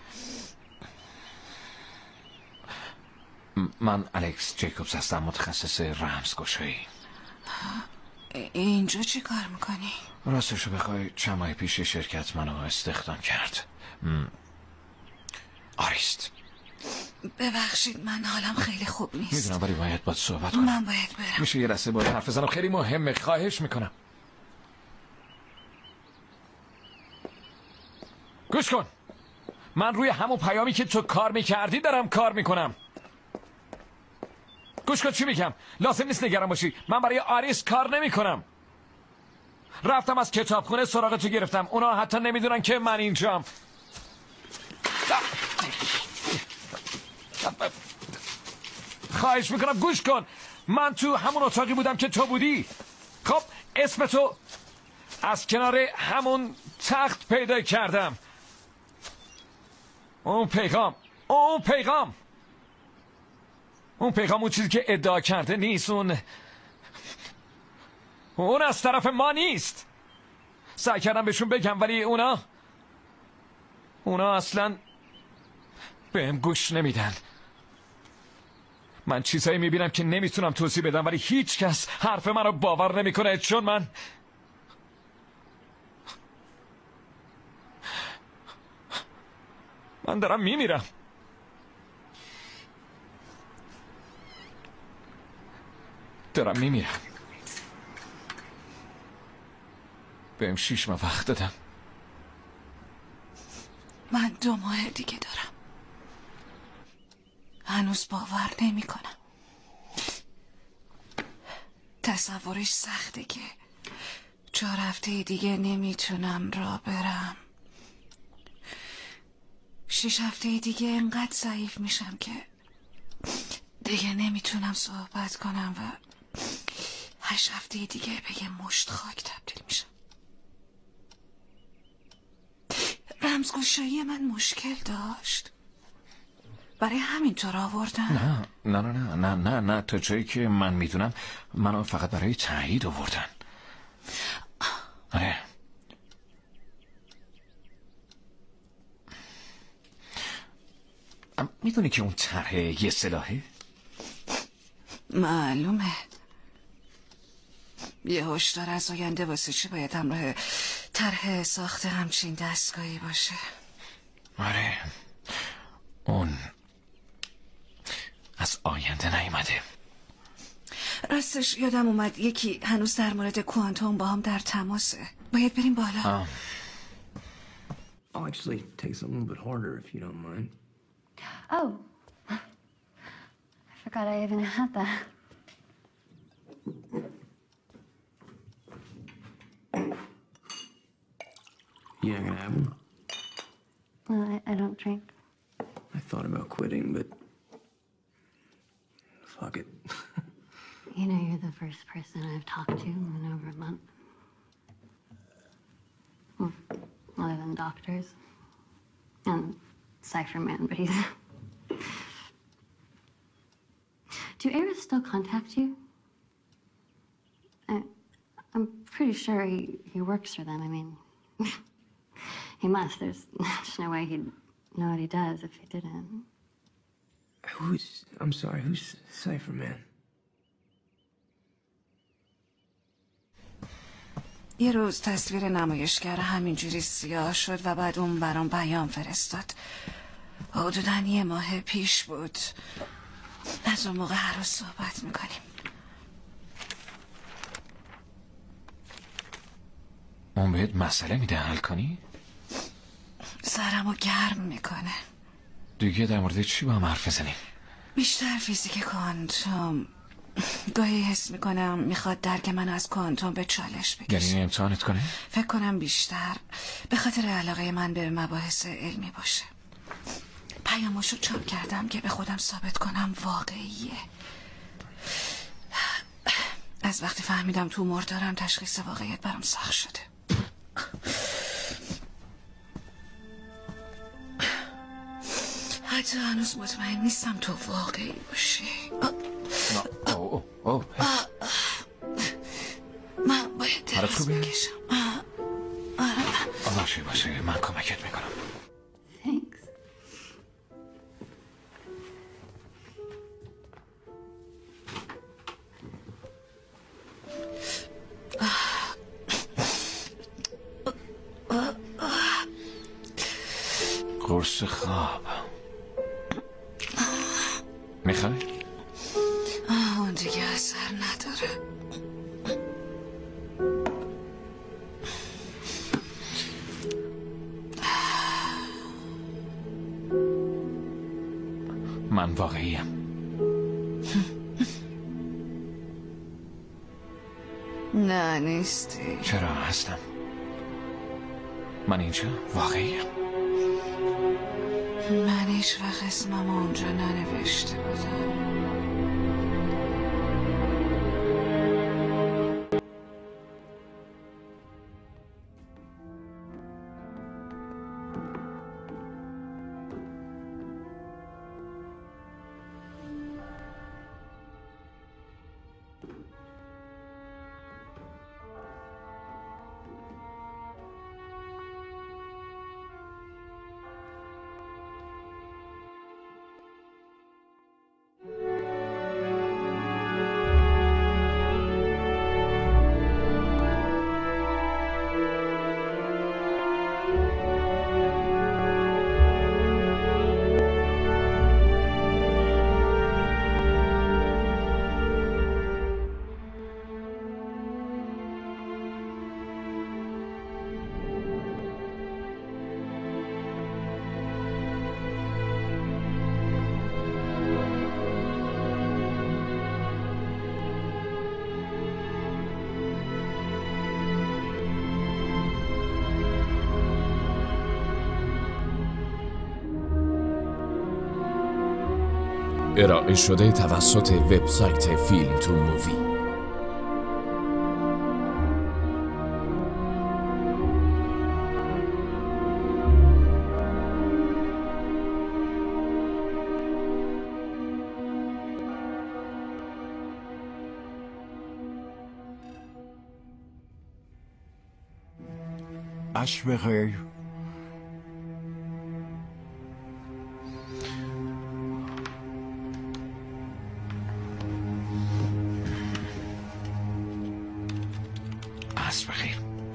من الکس جیکوبز هستم، متخصص رمزگشایی. اینجا چی کار میکنی؟ راستشو بخوای چند ماه پیش شرکت منو استخدام کرد. آریست. ببخشید من حالم خیلی خوب نیست. میدونم ولی باید باید صحبت کنم. من باید برم. میشه یه لحظه باید حرف بزنم؟ خیلی مهمه، خواهش میکنم. گوش کن، من روی همون پیامی که تو کار میکردی دارم کار میکنم. گوش کن چی میگم، لازم نیست نگران باشی، من برای آریس کار نمیکنم. رفتم از کتابخونه سراغ تو گرفتم، اونا حتی نمیدونن که من اینجام. خواهش میکنم گوش کن، من تو همون اتاقی بودم که تو بودی. خب اسم تو از کنار همون تخت پیدا کردم. اون پیغام اون پیغام اون پیغام اون چیزی که ادعا کرده نیست. اون اون از طرف ما نیست. سعی کردم بهشون بگم ولی اونا اونا اصلا بهم گوش نمیدن. من چیزایی میبینم که نمیتونم توضیح بدم ولی هیچ کس حرف منو باور نمیکنه، چون من من دارم میمیرم. دارم میمیرم. بهم شیش ماه وقت دادم. من دو ماه دیگه دارم. هنوز باور نمی کنم. تصورش سخته که چهار هفته دیگه نمیتونم راه برم. شش هفته دیگه انقدر ضعیف میشم که دیگه نمیتونم صحبت کنم و هشت هفته دیگه به یه مشت خاک تبدیل میشم. رمزگشایی من مشکل داشت، برای همین طور آوردن. نه نه نه نه نه نه تا جایی که من میدونم منو فقط برای تایید آوردن. آره میدونی که اون طرح یه سلاحه؟ معلومه. یه هشدار از آینده واسه چی باید همراه طرح ساخت همچین دستگاهی باشه؟ آره اون از آینده نیومده. راستش یادم اومد یکی هنوز در مورد کوانتوم با هم در تماسه. باید بریم بالا. آه. I'll actually take this a little bit harder if you don't mind. Oh, I forgot I even had that. You not gonna have one? No, I, I don't drink. I thought about quitting, but fuck it. You know, you're the first person I've talked to in over a month. Well, other than doctors. And Cypher Man, but he's... Do Eris still contact you? I, I'm pretty sure he, he works for them. I mean, he must. There's, there's no way he'd know what he does if he didn't. Who's... I'm sorry, who's Cypher Man? یه روز تصویر نمایشگر همینجوری سیاه شد و بعد اون برام پیام فرستاد. حدوداً یه ماه پیش بود. از اون موقع هر روز صحبت میکنیم. اون بهت مسئله میده حل کنی؟ سرمو گرم میکنه. دیگه در مورد چی با هم حرف بزنیم؟ بیشتر فیزیک کوانتوم. گاهی حس میکنم میخواد درک من از کوانتوم به چالش بکشه. یعنی امتحانت کنه؟ فکر کنم بیشتر به خاطر علاقه من به مباحث علمی باشه. پیامشو چاپ کردم که به خودم ثابت کنم واقعیه. از وقتی فهمیدم تو مردارم تشخیص واقعیت برام سخت شده. حتی هنوز مطمئن نیستم تو واقعی باشی. اوه اوه اوه من باید دراز بکشم. باشه باشه من کمکت میکنم. Thanks. قرص خواب میخوای؟ اون دیگه اثر نداره. من واقعیم. نه نیستی. چرا هستم؟ من اینجا واقعیم. من هیچ وقت اسمم اونجا ننوشته بودم. ارائه شده توسط وبسایت فیلم تو مووی. عصر بخیر. عصر بخیر.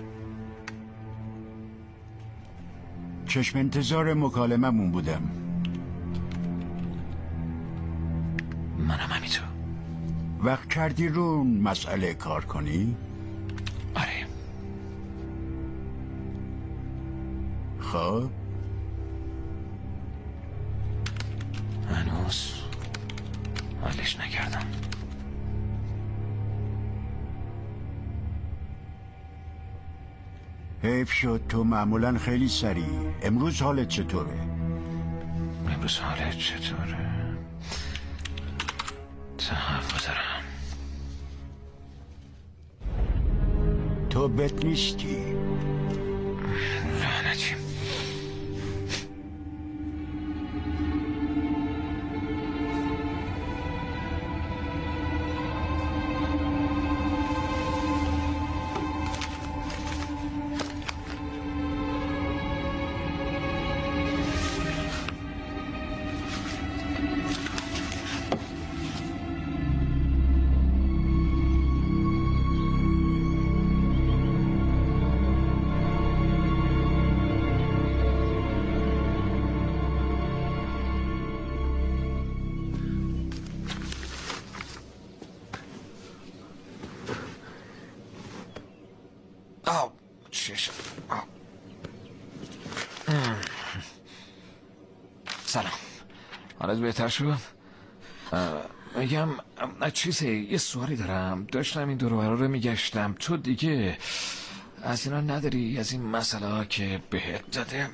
چشم انتظار مکالممون بودم. منم همینطور. وقت کردی رو مسئله کار کنی؟ آره. خب هنوز حلش نکردم. حیف شد، تو معمولا خیلی سریع. امروز حالت چطوره؟ امروز حالت چطوره؟ تهوع دارم. تو بد نیستی؟ لعنتی. آه چشم. آه. سلام، حالت بهتر شد؟ میگم چیزه، یه سوالی دارم. داشتم این دور و برا رو میگشتم، تو دیگه از اینا نداری، از این مسئله ها که بهت داده؟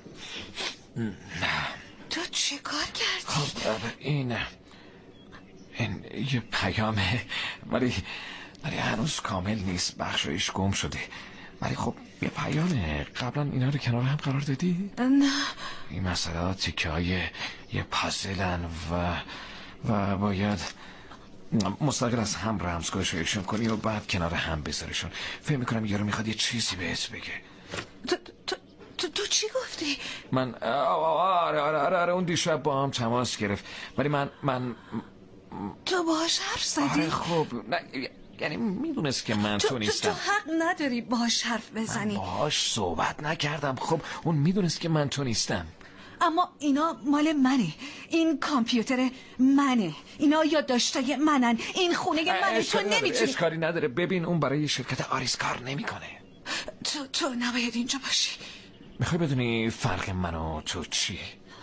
تو چه کار کردی؟ خب این این یه پیامه، ولی ولی هنوز کامل نیست، بخشایش گم شده، ولی خب یه پیامه. قبلا اینا رو کنار هم قرار دادی؟ نه. این مسئله تیکه های یه پازلن و و باید مستقل از هم رمزگشاییشون کنی و بعد کنار هم بذارشون. فکر میکنم یارو میخواد یه چیزی بهت بگه. تو تو تو, تو چی گفتی؟ من آره آره آره, آره اون دیشب با هم تماس گرفت، ولی من من تو باهاش حرف زدی؟ آره خب نه، یعنی میدونست که من تو, تو نیستم. تو حق نداری باهاش حرف بزنی. من باهاش صحبت نکردم. خب اون میدونست که من تو نیستم. اما اینا مال منه، این کامپیوتر منه، اینا یادداشتای منن، این خونه منه. تو نمیتونی. اشکالی نداره. ببین اون برای شرکت آریس کار نمیکنه. تو تو نباید اینجا باشی. میخوای بدونی فرق من و تو چی؟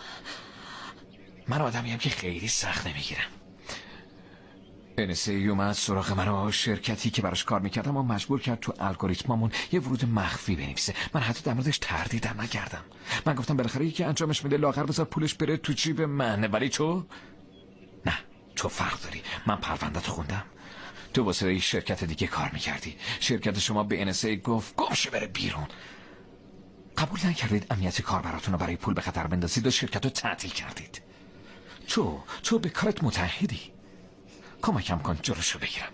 من آدمیم که خیلی سخت نمیگیرم. ان اس ای اومد سراغ من و شرکتی که براش کار میکردم و مجبور کرد تو الگوریتممون یه ورود مخفی بنویسه. من حتی در موردش تردیدم نکردم. من گفتم بالاخره یکی انجامش میده، لاغر بذار پولش بره تو جیب من. ولی تو نه، تو فرق داری. من پرونده‌تو خوندم. تو واسه یه شرکت دیگه کار میکردی. شرکت شما به ان اس ای گفت گمشه بره بیرون. قبول نکردید امنیت کاربراتون رو برای پول به خطر بندازید و شرکت رو تعطیل کردید. تو تو به کارت متعهدی. کمکم کن جلوشو بگیرم.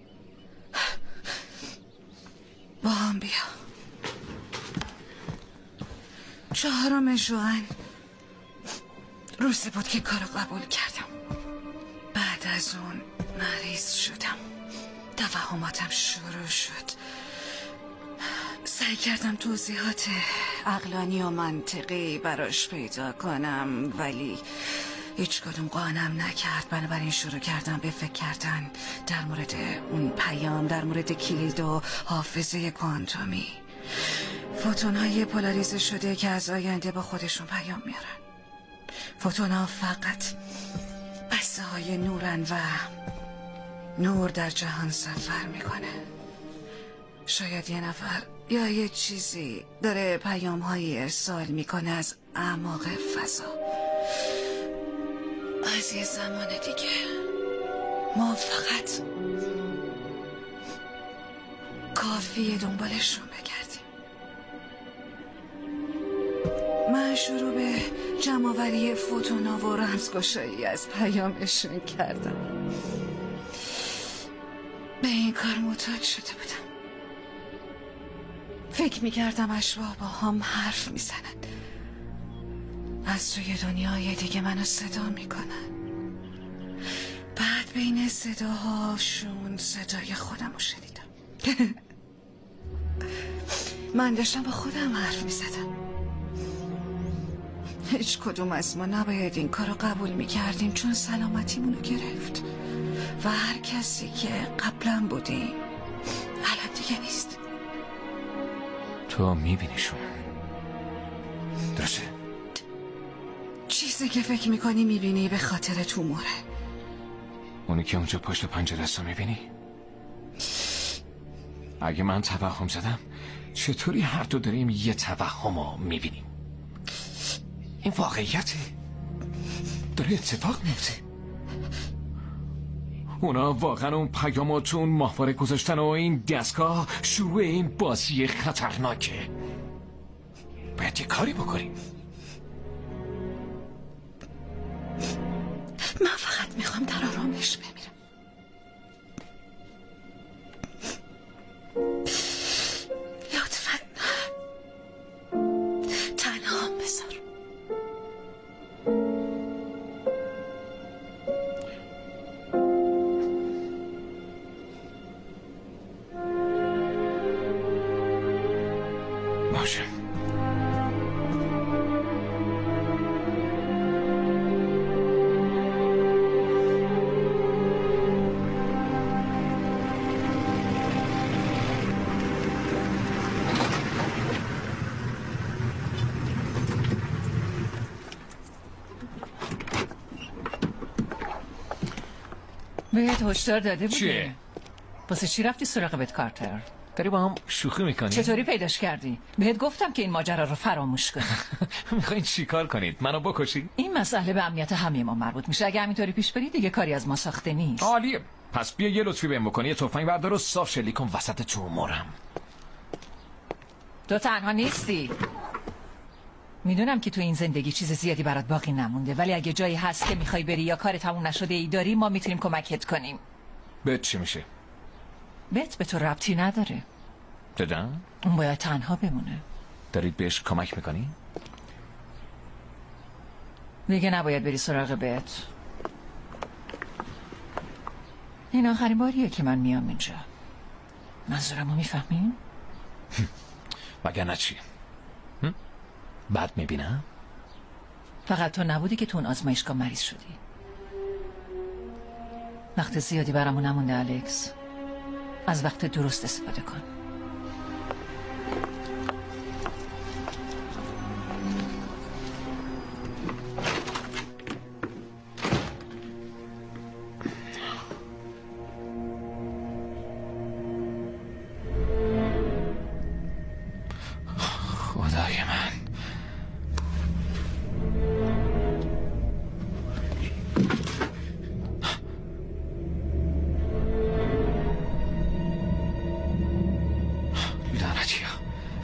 با هم بیا. چهارم ژوئن روزی بود که کارو قبول کردم. بعد از اون مریض شدم، توهماتم شروع شد. سعی کردم توضیحات عقلانی و منطقی براش پیدا کنم، ولی هیچ کدوم قانعم نکرد. بنابراین شروع کردم به فکر کردن در مورد اون پیام، در مورد کلید و حافظه کوانتومی، فوتون‌های پولاریزه شده که از آینده با خودشون پیام میارن. فوتون‌ها فقط بسته های نورن و نور در جهان سفر میکنه. شاید یه نفر یا یه چیزی داره پیام های ارسال میکنه از اعماق فضا. از یه زمان دیگه ما فقط کافیه دنبالشون بگردیم. من شروع به جمع‌آوری فوتونا و رمزگشایی از پیامشون کردم. به این کار معتاد شده بودم. فکر میکردم اشباح با هم حرف میزنن، از توی دنیای دیگه منو صدا میکنن. بعد بین صداهاشون صدای خودم رو شنیدم. من داشتم با خودم حرف میزدم. هیچ کدوم از ما نباید این کار رو قبول میکردیم، چون سلامتیمونو گرفت و هر کسی که قبلا بودیم الان دیگه نیست. تو میبینیشون، درسته؟ چیزی که فکر میکنی میبینی به خاطر توموره. اونی که اونجا پشت پنجره است رو میبینی؟ اگه من توهم زدم، چطوری هر دو داریم یه توهم رو میبینیم؟ این واقعیته، داره اتفاق میفته. اونا واقعا اون پیاماتون ماهواره گذاشتن و این دستگاه شروع این بازی خطرناکه. باید یه کاری بکنیم. من فقط میخوام در آرامش بمیرم. لطفاً تنها بذار. باشه. بهت هشدار داده بودی. چیه؟ واسه چی رفتی سراغ بت کارتر؟ داری با هم شوخی میکنی؟ چطوری پیداش کردی؟ بهت گفتم که این ماجرا رو فراموش کنی. میخواین چیکار کنید؟ منو بکشی؟ این مسئله به امنیت همه ما مربوط میشه. اگه همینطوری پیش بری دیگه کاری از ما ساخته نیست. عالیه. پس بیا یه لطفی بهم بکنی، یه تفنگ بردار و صاف شلیک کن وسط تومورم. تو تنها نیستی. میدونم که تو این زندگی چیز زیادی برات باقی نمونده، ولی اگه جایی هست که میخوای بری یا کار تموم نشده ای داری، ما میتونیم کمکت کنیم. بهت چی میشه؟ بهت به تو ربطی نداره. دادم؟ اون باید تنها بمونه. دارید بهش کمک میکنی؟ دیگه نباید بری سراغ بهت. این آخرین باریه که من میام اینجا. منظورمو میفهمی؟ وگرنه چی؟ بعد میبینم؟ فقط تو نبودی که تو اون آزمایشگاه مریض شدی. وقت زیادی برامون نمونده الکس. از وقت درست استفاده کن. خدای من. لعنتی ها.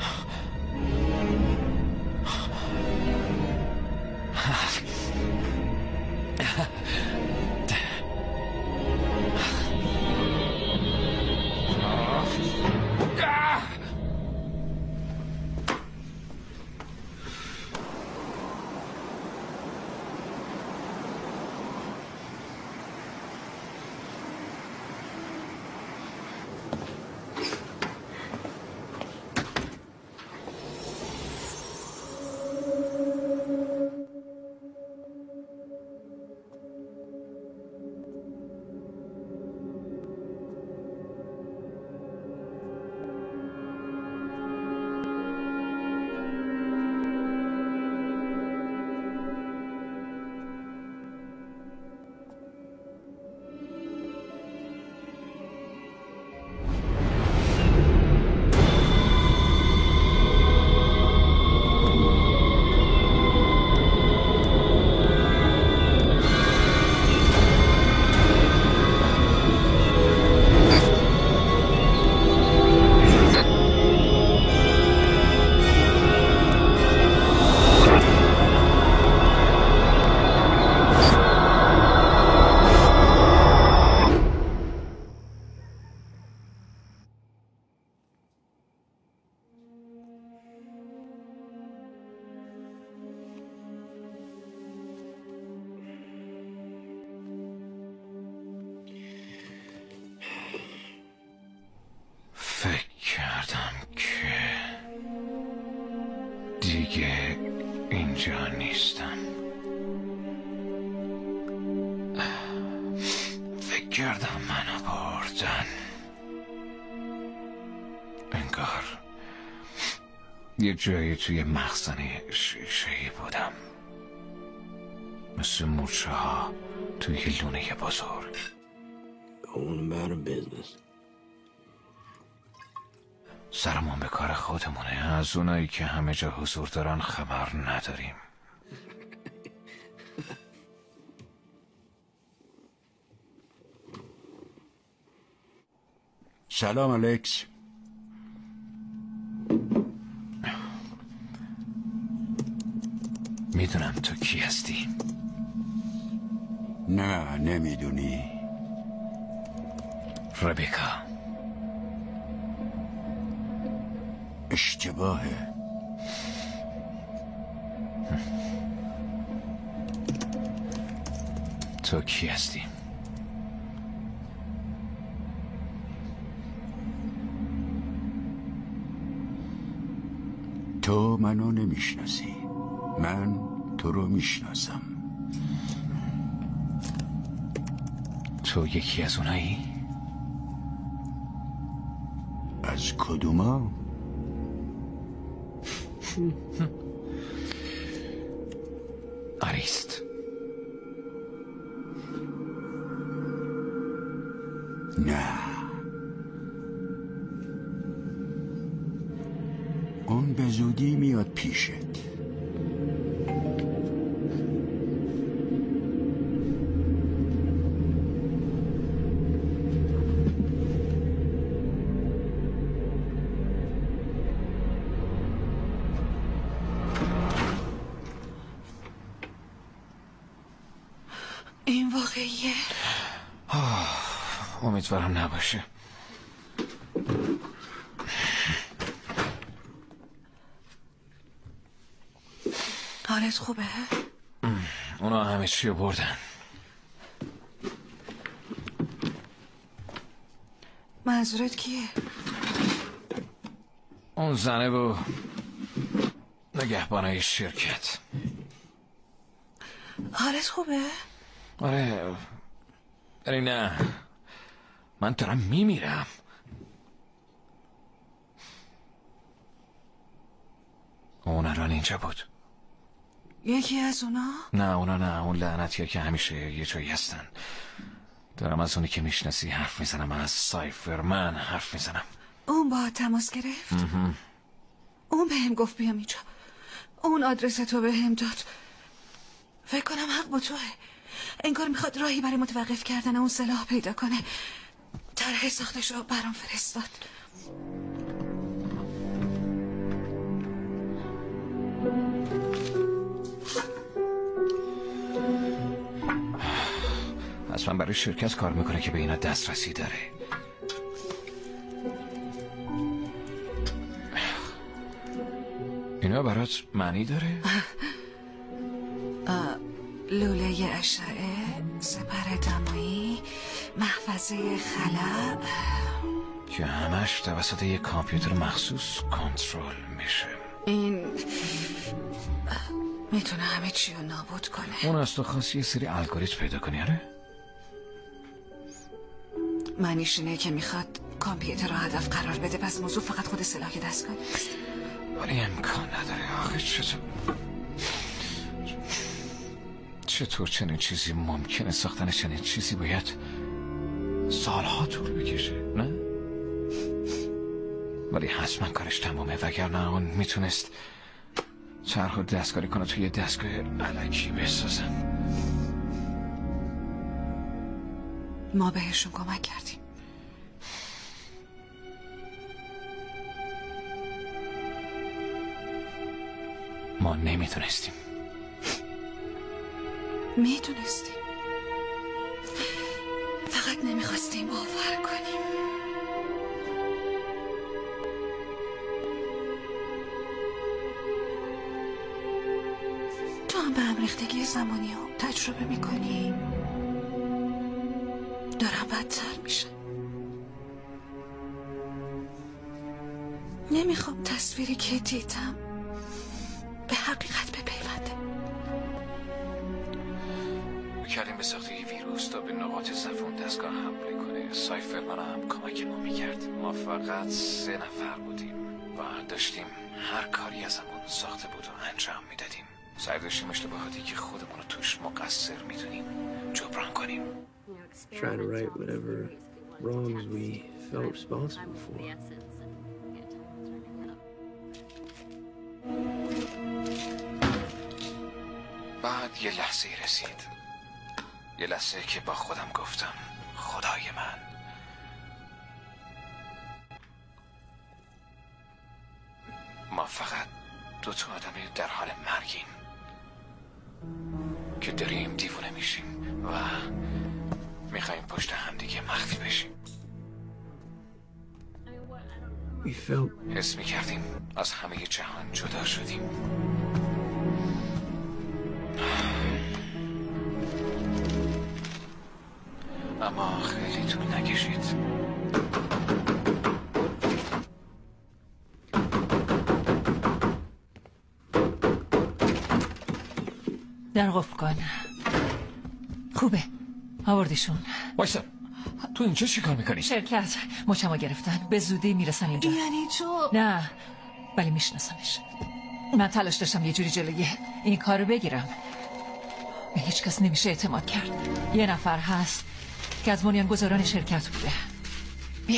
فکر کردم که دیگه اینجا نیستم. فکر کردم منو بردن. انگار یه جایی توی مخزن شیشه‌ای بودم، مثل مورچه ها توی لونه بزرگ. سرمون به کار خودمونه. از اونایی که همه جا حضور دارن خبر نداریم. سلام الکس. میدونم تو کی هستی. نه نمیدونی. ربیکا. اشتباهه. تو کی هستی؟ تو منو نمیشناسی، من تو رو میشناسم. تو یکی از اونایی؟ از کدوما؟ آریست. نه، اون به زودی میاد پیشت. این واقعیه؟ امیدوارم نباشه. حالت خوبه؟ اونا همه چی رو بردن. منظورت کیه؟ اون زنه و نگهبانای شرکت. حالت خوبه؟ آره ولی نه، من دارم میمیرم. اون الان اینجا بود. یکی از اونا؟ نه اونا نه، اون لعنتی‌ها که همیشه یه جایی هستن. دارم از اونی که میشناسی حرف میزنم، از سایفرمن حرف میزنم. اون با تماس گرفت؟ اون به هم گفت بیام اینجا. اون آدرس تو به هم داد. فکر کنم حق با توه. انگار میخواد راهی برای متوقف کردن اون سلاح پیدا کنه. طرح ساختش رو برام فرستاد. حتما برای شرکت کار میکنه که به اینا دسترسی داره. اینا برات معنی داره؟ لوله اشعه، سپر دمایی، محفظه خلا که همش توسط یک کامپیوتر مخصوص کنترل میشه. این میتونه همه چی رو نابود کنه. اون از تو خواستی یه سری الگوریتم پیدا کنی آره؟ معنیش اینه که میخواد کامپیوتر رو هدف قرار بده، پس موضوع فقط خود سلاح دستگاه نیست. ولی امکان نداره. آخه چطور چطور چنین چیزی ممکنه؟ ساختن چنین چیزی باید سالها طول بکشه نه؟ ولی حتما کارش تمامه، وگرنه اون میتونست طرح دستکاری کنه توی دستگاه الکی بسازن. ما بهشون کمک کردیم. ما نمیتونستیم. میتونستیم، فقط نمیخواستیم باور کنیم. تو هم به هم ریختگی زمانی ها تجربه میکنی. دارم بدتر میشم. نمیخوام تصویری که دیدم به حقیقت بپیونده. کردیم به ساخت یه ویروس تا به نقاط ضعف دستگاه حمله کنه. سایفرمن هم کمک ما میکرد. ما فقط سه نفر بودیم و داشتیم هر کاری از همون ساخته بود و انجام میدادیم. سعی داشتیم اشتباهاتی که خودمون رو توش مقصر میدونیم جبران کنیم. Trying to right whatever wrongs we felt responsible for. بعد یه لحظه رسید، یه لحظه که با خودم گفتم خدای من، ما فقط دو تا آدم در حال مرگیم که داریم دیوونه میشیم و میخواییم پشت هم دیگه مخفی بشیم. We felt حس میکردیم از همه جهان جدا شدیم. اما خیلی طول نکشید. در قفل کن. خوبه آوردیشون. وایسا، تو اینجا چی کار میکنی؟ شرکت مچمو گرفتن، به زودی میرسن اینجا. یعنی تو؟ نه ولی میشناسمش. من تلاش داشتم یه جوری جلوی این کار رو بگیرم. به هیچ کس نمیشه اعتماد کرد. یه نفر هست که از بنیانگذاران شرکت بوده. بیا.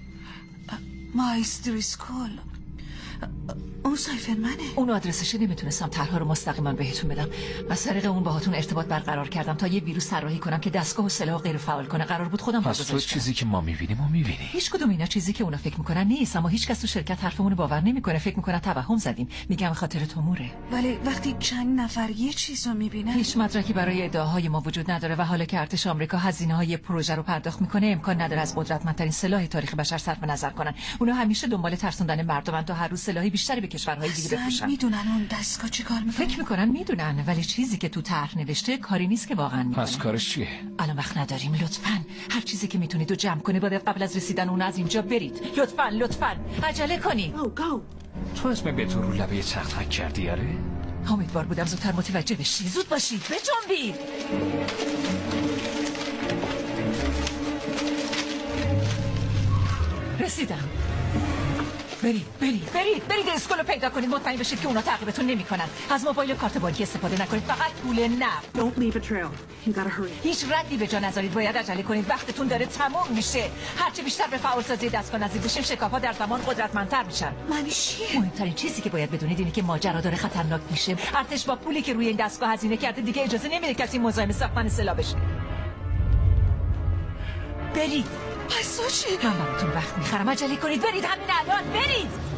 مایس دریسکول، اون سایفرمنه. اون آدرسش نمیتونستم طرح‌ها رو مستقیما بهتون بدم. از طریق اون باهاتون ارتباط برقرار کردم تا یه ویروس طراحی کنم که دستگاه و سلاح غیر فعال کنه. قرار بود خودم پس تو چیزی که ما میبینیم و میبینی. هیچ کدوم اینا چیزی که اونا فکر میکنن نیست، اما هیچ کس تو شرکت حرفمون رو باور نمیکنه. فکر میکنن توهم زدیم. میگم خاطر توموره. ولی وقتی چند نفر یه چیزو میبینن، هیچ مدرکی برای ادعاهای ما وجود نداره و حالا که ارتش آمریکا هزینه‌های پروژه رو پرداخت میکنه، امکان نداره از قدرتمندترین سلاح تاریخ بشر صرف نظر کنن. اونا همیشه دنبال ترسوندن مردمن تا هر روز سلاحی بیشتری به کشورهای دیگه بفروشن. میدونن اون دستگاه چی کار میکنه؟ فکر میکنن میدونن، ولی چیزی که تو طرح نوشته کاری نیست که واقعا میکنن. پس کارش چیه؟ الان وقت نداریم. لطفاً هر چیزی که میتونید رو جمع کنید. باید قبل از رسیدن اون از اینجا برید. لطفاً لطفاً عجله کنید. تو اسم به تو رو لبه تخت حک کردی؟ آره؟ امیدوار بودم زودتر متوجه بشی. زود باشید، بجنبید. رسیدم. برید برید برید برید اسکولو پیدا کنید. مطمئن بشید که اونا تعقیبتون نمیکنن. از موبایل و کارت بانکی استفاده نکنید، فقط پول نقد. Don't leave a trail. You gotta hurry. هیچ ردی به جا نذارید. باید عجله کنید. وقتتون داره تموم میشه. هرچی بیشتر به فعالسازی دستگاه نزدیک بشیم، شکاف‌ها در زمان قدرتمندتر میشن. معنی چیه؟ مهمترین چیزی که باید بدونید اینه که ماجرا داره خطرناک میشه. ارتش با پولی که روی این دستگاه هزینه کرده دیگه اجازه نمیده کسی مزاحم ساختن سلاح بشه. برید. پس چی؟ من براتون وقت میخرم. عجله کنید. برید همین الان. برید.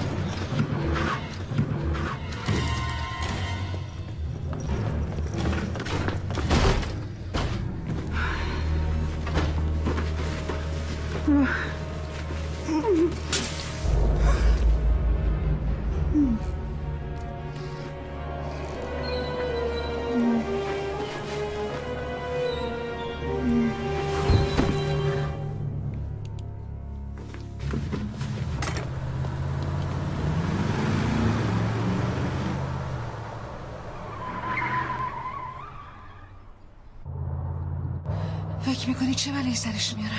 فکر میکنی چه بلایی سرش میارن؟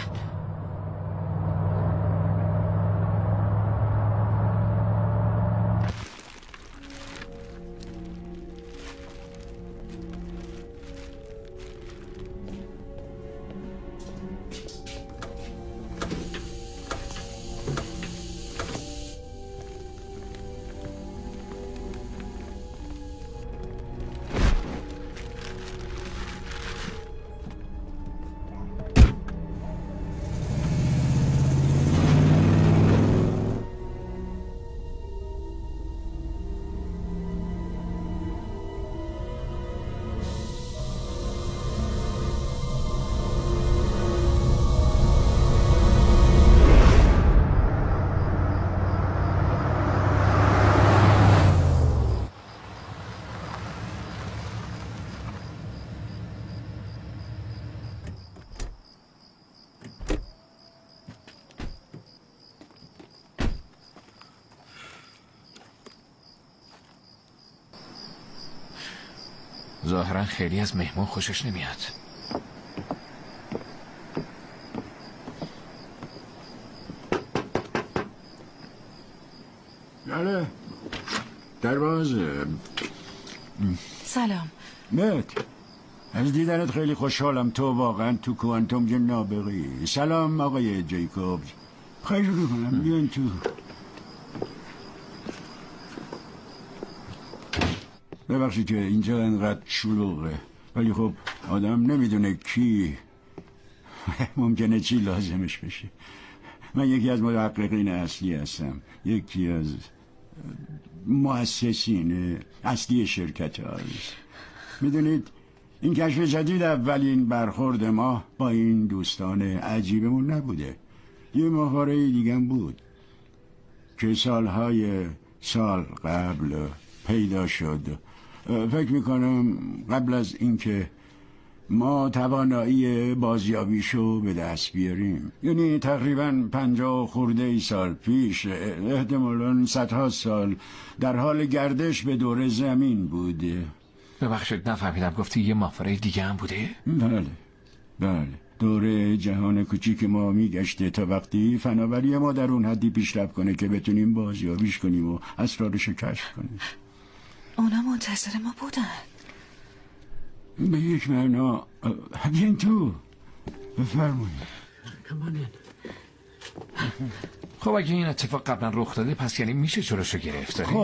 ظاهرا خیلی از مهمون خوشش نمیاد. بله دروازه. سلام مت، از دیدنت خیلی خوشحالم. تو واقعا تو کوانتوم یه نابغی. سلام آقای جیکوب. خواهش میکنم بیاین تو. ببخشید که اینجا انقدر شلوغه، ولی خب آدم نمیدونه کی ممکنه چی لازمش بشه. من یکی از محققین اصلی هستم، یکی از مؤسسین اصلی شرکت هست. میدونید این کشف جدید اولین برخورد ما با این دوستان عجیبمون نبوده. یه ماهواره دیگه بود که سالهای سال قبل پیدا شد. فکر میکنم قبل از اینکه ما توانایی بازیابیشو به دست بیاریم، یعنی تقریبا پنجاه خورده ای سال پیش، احتمالاً صدها سال در حال گردش به دور زمین بوده. ببخشید نفهمیدم، گفتی یه ماهواره دیگه هم بوده؟ بله بله، دور جهان کوچیک ما میگشته تا وقتی فناوری ما در اون حدی پیشرفت کنه که بتونیم بازیابیش کنیم و اسرارشو کشف کنیم. اونا منتظر ما بودن. به یک معنا. بیاین تو. بفرمایید. Come on in. خب اگه این اتفاق قبلا رخ داده پس یعنی میشه جلوشو گرفت. خب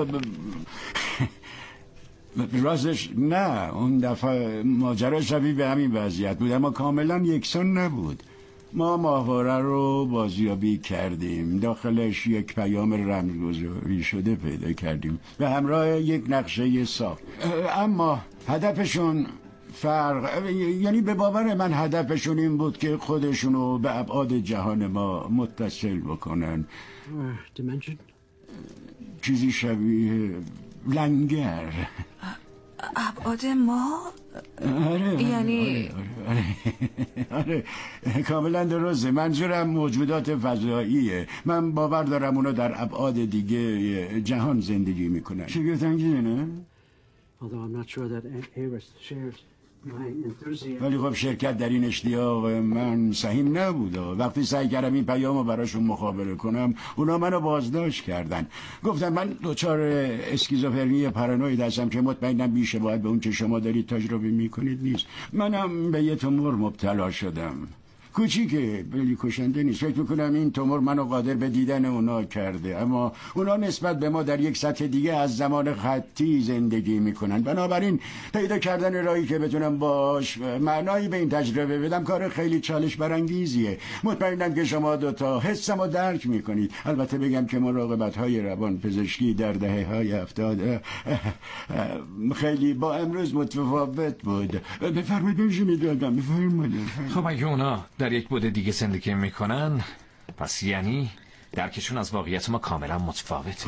راستش نه، اون دفعه ماجرا شبیه به همین وضعیت بود اما کاملا یکسان نبود. ما ماهواره رو بازیابی کردیم، داخلش یک پیام رمزگذاری شده پیدا کردیم به همراه یک نقشه صاف، اما هدفشون فرق، یعنی به باور من هدفشون این بود که خودشونو به ابعاد جهان ما متصل بکنن. Dimension? چیزی شبیه لنگر. ابعاد ما؟ آره یعنی آره آره, آره. کاملا درسته، منظورم موجودات فضاییه. من باور دارم اونا در ابعاد دیگه جهان زندگی میکنن. چه گفتنگیزه نه؟ Although I'm not sure that Aris shares my enthusiasm. ولی خب شرکت در این اشتیاق من سهیم نبود. وقتی سعی کردم این پیامو براشون مخابره کنم اونا منو بازداشت کردن. گفتم من دوچار اسکیزوفرنی پارانوید هستم که مطمئنم بی‌شباهت به اون که شما دارید تجربه میکنید نیست. منم به یه تومور مبتلا شدم، کوچیکه ولی کشنده نیست. فکر میکنم این تومور منو قادر به دیدن اونا کرده، اما اونا نسبت به ما در یک سطح دیگه از زمان خطی زندگی میکنن. بنابراین پیدا کردن راهی که بتونم باش معنایی به این تجربه بدم کار خیلی چالش برانگیزیه. مطمئنم که شما دوتا حسمو درک میکنید. البته بگم که مراقبت های روان پزشکی در دهه های هفتاد خیلی با امروز متفاوت بود. بفرمایید بشه میدادم. بفرمایید. خب اگه اونا در یک بود دیگه زندگی میکنن پس یعنی درکشون از واقعیت ما کاملا متفاوته.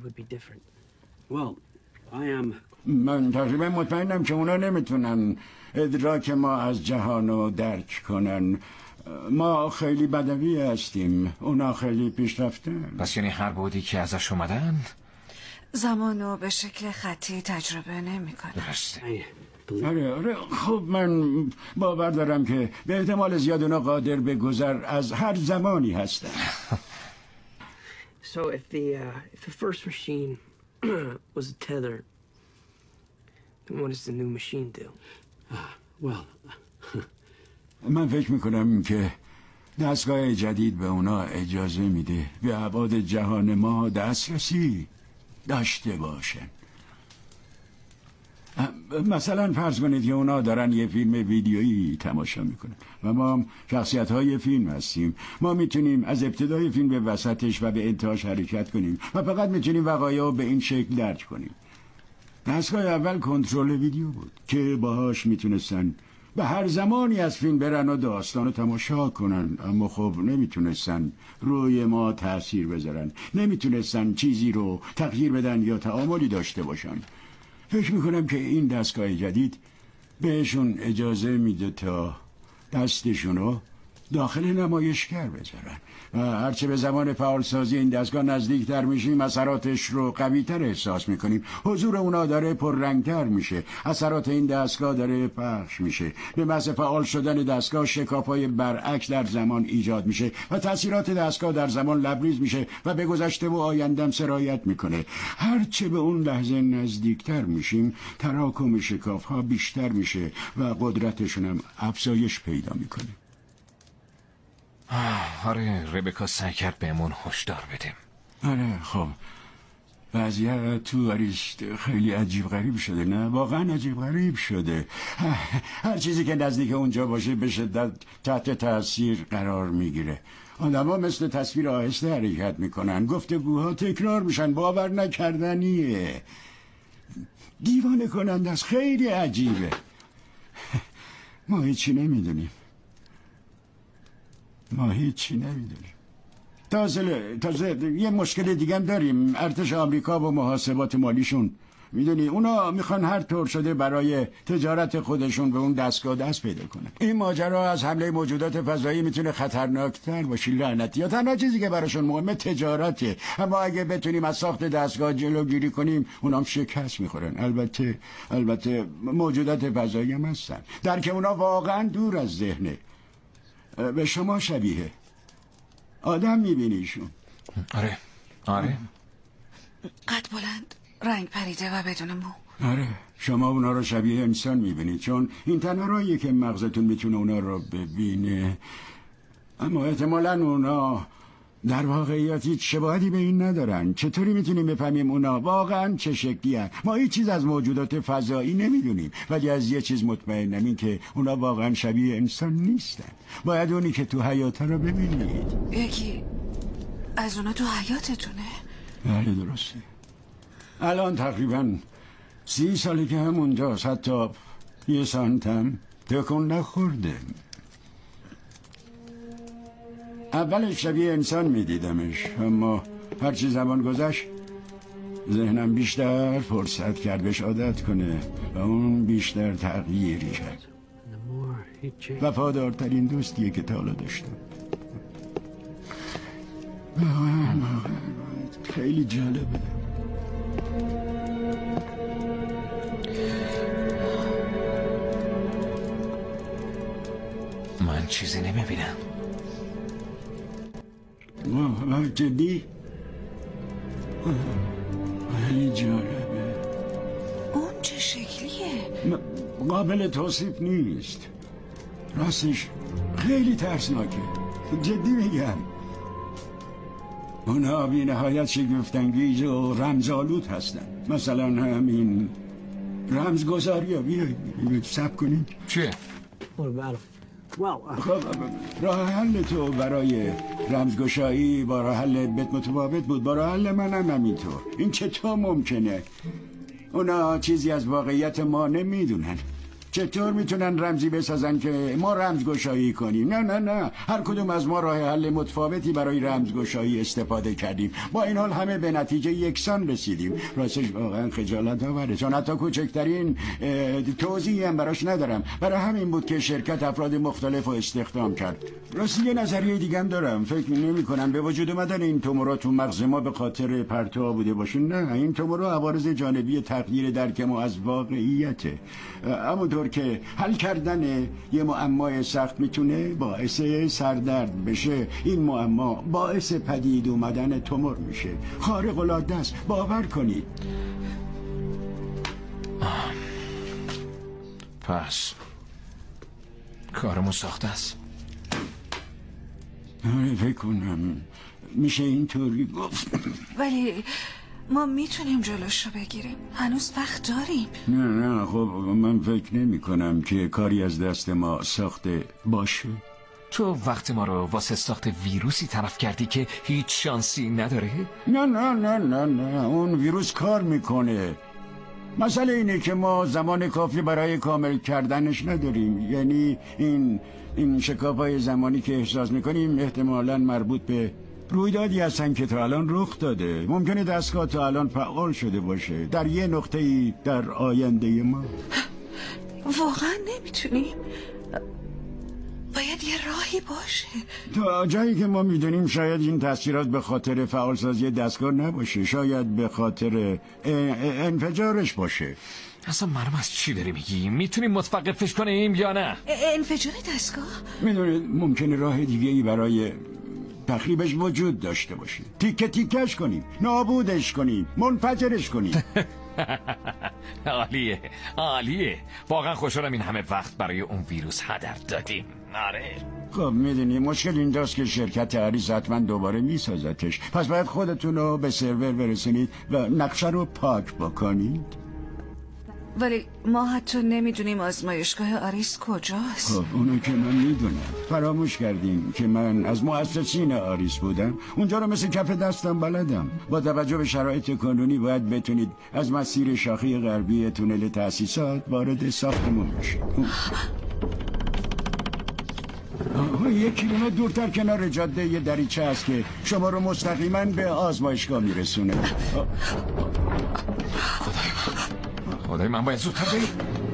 من تقریبا مطمئنم که اونا نمیتونن ادراک ما از جهان رو درک کنن. ما خیلی بدوی هستیم، اونا خیلی پیشرفته. پس یعنی هر بودی که ازش اومدن زمانو به شکل خطی تجربه نمیکنن. درسته. آره آره. خب من باور دارم که به احتمال زیاد اونا قادر به گذر از هر زمانی هستن. So if the uh, if the first machine was a tether, then what does the new machine do? Well, من فکر میکنم که دستگاه جدید به اونا اجازه میده به ابعاد جهان ما دسترسی داشته باشن. مثلا فرض کنید که اونا دارن یه فیلم ویدیویی تماشا میکنن و ما هم شخصیت های فیلم هستیم. ما میتونیم از ابتدای فیلم به وسطش و به انتهاش حرکت کنیم و فقط میتونیم وقایع رو به این شکل درک کنیم. دستگاه اول کنترل ویدیو بود که باهاش میتونستن به هر زمانی از فیلم برن و داستان رو تماشا کنن، اما خب نمیتونستن روی ما تأثیر بذارن، نمیتونستن چیزی رو تغییر بدن یا تعاملی داشته باشن. فکر میکنم که این دستگاه جدید بهشون اجازه میده تا دستشون رو داخل نمایشگر بذارن و هرچه به زمان فعالسازی این دستگاه نزدیکتر میشیم اثراتش رو قویتر احساس میکنیم. حضور اونا داره پررنگتر میشه، اثرات این دستگاه داره پخش میشه. به محض فعال شدن دستگاه شکافای برعکس در زمان ایجاد میشه و تاثیرات دستگاه در زمان لبریز میشه و به گذشته و آیندم سرایت میکنه. هرچه به اون لحظه نزدیکتر میشیم تراکم شکافها بیشتر میشه و قدرتشون هم افزایش پیدا میکنه. آره ربکا سعی کرد بهمون هشدار بدیم. آره خب وضعیت تو آریست خیلی عجیب غریب شده، نه واقعا عجیب غریب شده. هر چیزی که نزدیک اونجا باشه به شدت تحت تاثیر قرار میگیره. آدما مثل تصویر آهسته حرکت میکنن، گفتگوها تکرار میشن، باور نکردنیه، دیوانه کننده است، خیلی عجیبه. ما هیچی نمیدونیم، ما هیچی نمیدونیم. تازه تازه یه مشکل دیگه داریم، ارتش آمریکا و محاسبات مالیشون. میدونی اونا میخوان هر طور شده برای تجارت خودشون به اون دستگاه دست پیدا کنن. این ماجرا از حمله موجودات فضایی میتونه خطرناکتر باشه. لعنتی یا تنها چیزی که براشون مهمه تجارته، اما اگه بتونیم از ساخت دستگاه جلوگیری کنیم اونام شکست میخورن. البته البته موجودات فضایی هم هستن، درک اونا واقعا دور از ذهنه. به شما شبیه آدم میبینیشون. آره آره قد بلند، رنگ پریده و بدون مو. آره شما اونا رو شبیه انسان میبینید چون این تنها راهیه که مغزتون میتونه اونا رو ببینه، اما احتمالاً اونا در واقعیت هیچ شباهتی به این ندارن. چطوری میتونیم بفهمیم اونا واقعا چه شکلی هن؟ ما هیچ چیز از موجودات فضایی نمیدونیم، ولی از یه چیز مطمئنم، این که اونا واقعا شبیه انسان نیستن. باید اونی که تو حیاته رو ببینید. یکی از اونا تو حیاتتونه؟ بله درسته. الان تقریبا سی سالی که همونجاست، حتی یه سانتم تکون نخورده. اولش شبیه انسان میدیدمش، اما هرچی زمان گذشت ذهنم بیشتر فرصت کرد بهش عادت کنه و اون بیشتر تغییر کرد. وفادارترین دوستیه که تا حالا داشتم. خیلی جالبه. من چیزی نمیبینم. واه جدی؟ خیلی جالبه. اون چه شکلیه؟ قابل توصیف نیست. راستش خیلی ترسناکه. جدی میگم. اونا بی نهایت شگفت‌انگیز و رمزآلود هستن. مثلا همین رمزگذاری ها. بیایید سب کنید. چیه؟ خب راه حل تو برای رمزگشایی با راه حل بت متفاوت بود، با راه حل منم همینطور. این چطور ممکنه؟ اونا چیزی از واقعیت ما نمیدونن. چطور میتونن رمزی بسازن که ما رمزگشایی کنیم؟ نه نه نه، هر کدوم از ما راه حل متفاوتی برای رمزگشایی استفاده کردیم، با این حال همه به نتیجه یکسان رسیدیم. راستش واقعا خجالت آوره، چون حتی کوچکترین توضیحی هم براش ندارم. برای همین بود که شرکت افراد مختلف رو استخدام کرد. راستی یه نظریه دیگه هم دارم. فکر نمی کنم به وجود اومدن این تومورا تو مغز ما به خاطر پرتو بوده باشه. نه، این تومورا عوارض جانبی تغییر درک ما از واقعیته. همونطور که حل کردن یه معمای سخت میتونه باعث سردرد بشه، این معما باعث پدید اومدن تومور میشه. خارق العاده است، باور کنید. پس کارمون ساخته است. آره فکر کنم میشه اینطوری گفت. ولی ما میتونیم جلوش رو بگیریم، هنوز وقت داریم. نه نه خب من فکر نمی کنم که کاری از دست ما ساخته باشه. تو وقت ما رو واسه ساخت ویروسی طرف کردی که هیچ شانسی نداره؟ نه نه نه نه نه اون ویروس کار میکنه. مسئله اینه که ما زمان کافی برای کامل کردنش نداریم. یعنی این این شکاف‌های زمانی که احساس میکنیم احتمالاً مربوط به رویدادی هستن که تا الان رخ داده. ممکنه دستگاه تا الان فعال شده باشه در یه نقطه‌ای در آینده ما. واقعا نمیتونیم؟ باید یه راهی باشه. تا جایی که ما میدونیم شاید این تاثیرات به خاطر فعالسازی دستگاه نباشه، شاید به خاطر انفجارش باشه. اصلا معلوم از چی داری میگی؟ میتونیم متوقفش کنیم یا نه؟ انفجار دستگاه؟ میدونید ممکنه راه دیگه ای برای تخریبش وجود داشته باشه. تیکه تیکش کنیم، نابودش کنیم، منفجرش کنیم. عالیه عالیه. واقعا خوشحالم این همه وقت برای اون ویروس هدر دادیم. آره خب میدونی مشکل اینجاست که شرکت اریس حتما دوباره میسازتش، پس باید خودتون رو به سرور برسونید و نقشه رو پاک بکنید. ولی ما حتی نمیدونیم آزمایشگاه آریس کجاست. خب اونو که من میدونم. فراموش کردیم که من از مؤسسین آریس بودم. اونجا رو مثل کف دستم بلدم. با توجه به شرایط کنونی باید بتونید از مسیر شاخه غربی تونل تأسیسات وارد ساختمون بشید. یک کیلومتر دورتر کنار جاده یه دریچه هست که شما رو مستقیما به آزمایشگاه میرسونه. خدای من باید زودتر بریم.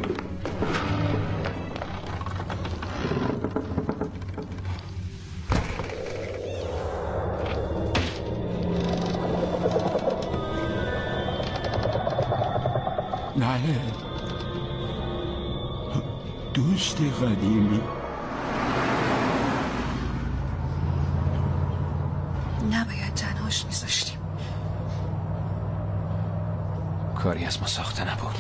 بله دوست قدیمی. نباید تنهاش میذاشتیم. کاری از ما ساخته نبود.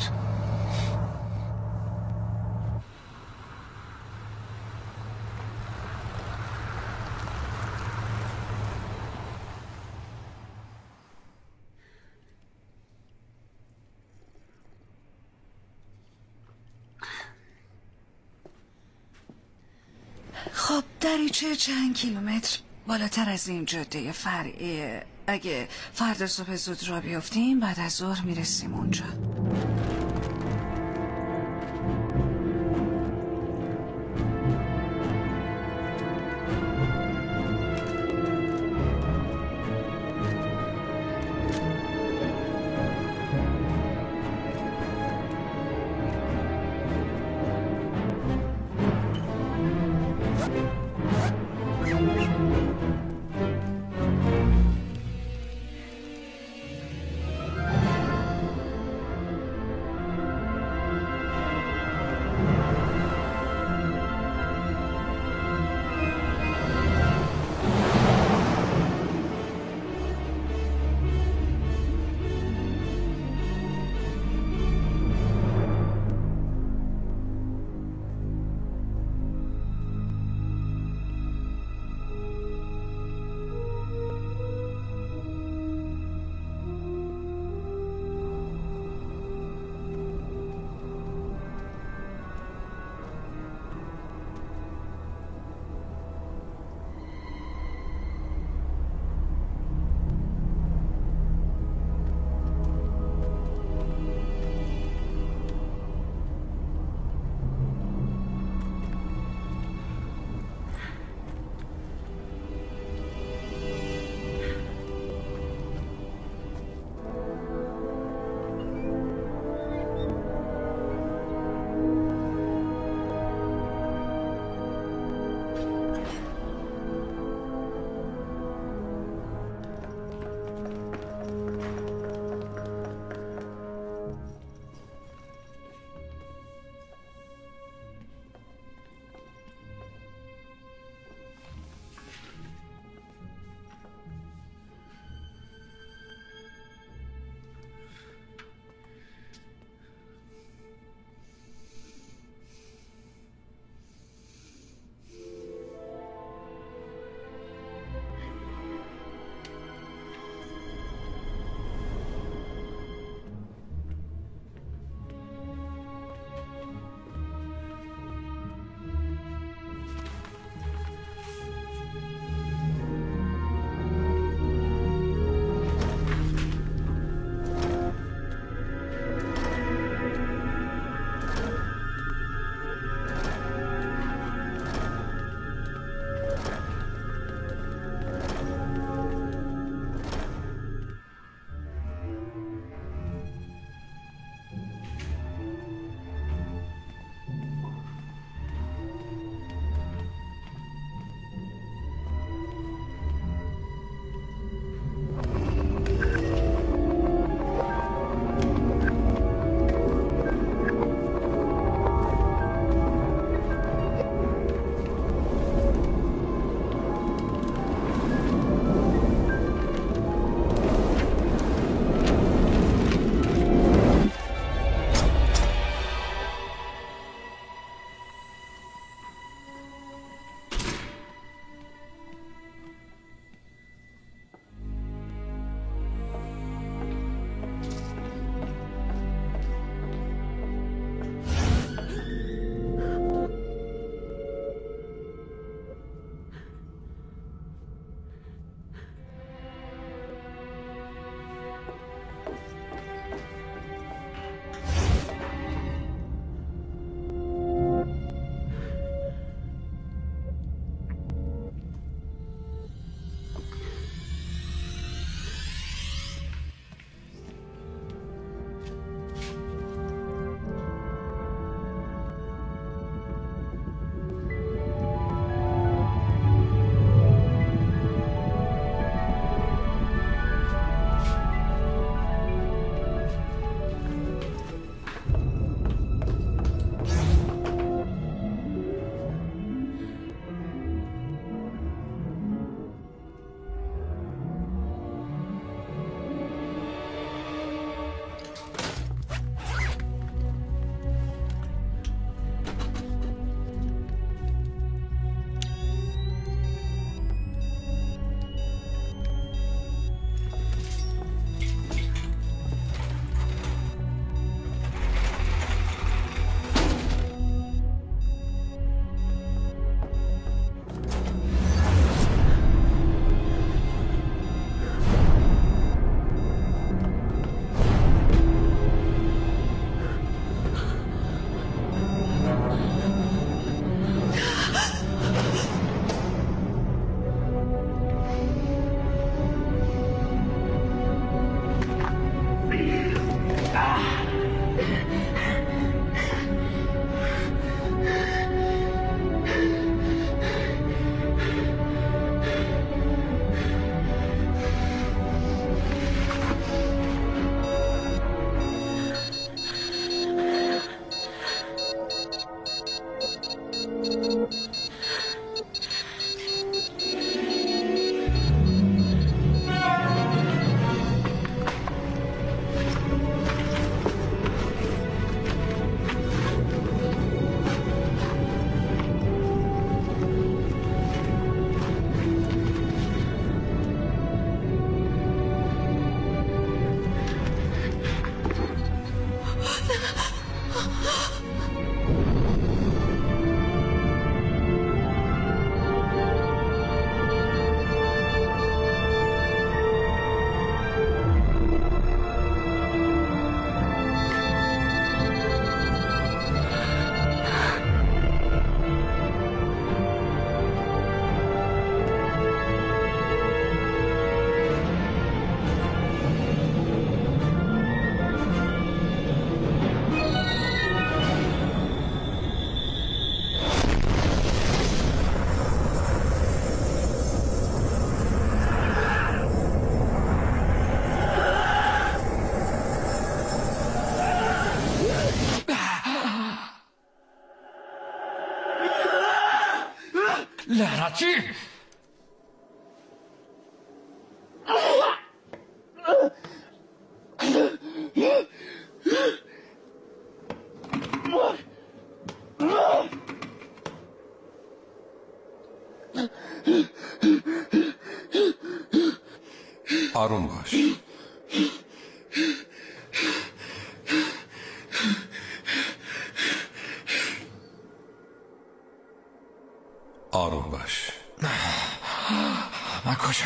خب دریچه چند کیلومتر بالاتر از این جاده فرعیه. اگه فردا صبح زود را بیافتیم بعد از ظهر میرسیم اونجا. لعنتی! آروم باش. آروم باش. من کجام؟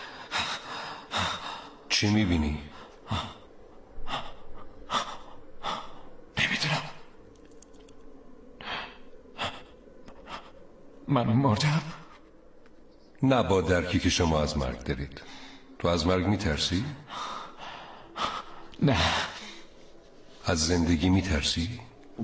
چی میبینی؟ نمیدونم. من مردم؟ نه، با درکی که شما از مرگ دارید. تو از مرگ میترسی؟ نه. از زندگی میترسی؟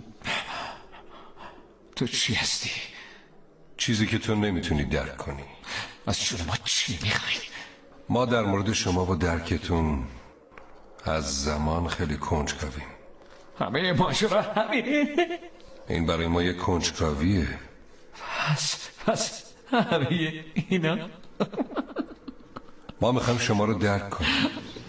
تو چی هستی؟ چیزی که تو نمیتونی درک کنی. از شما چی میخوایی؟ ما در مورد شما و درکتون از زمان خیلی کنجکاویم. همه ماجرا همینه؟ این برای ما یک کنجکاویه. پس پس همه اینا ما میخوایم شما رو درک کنیم.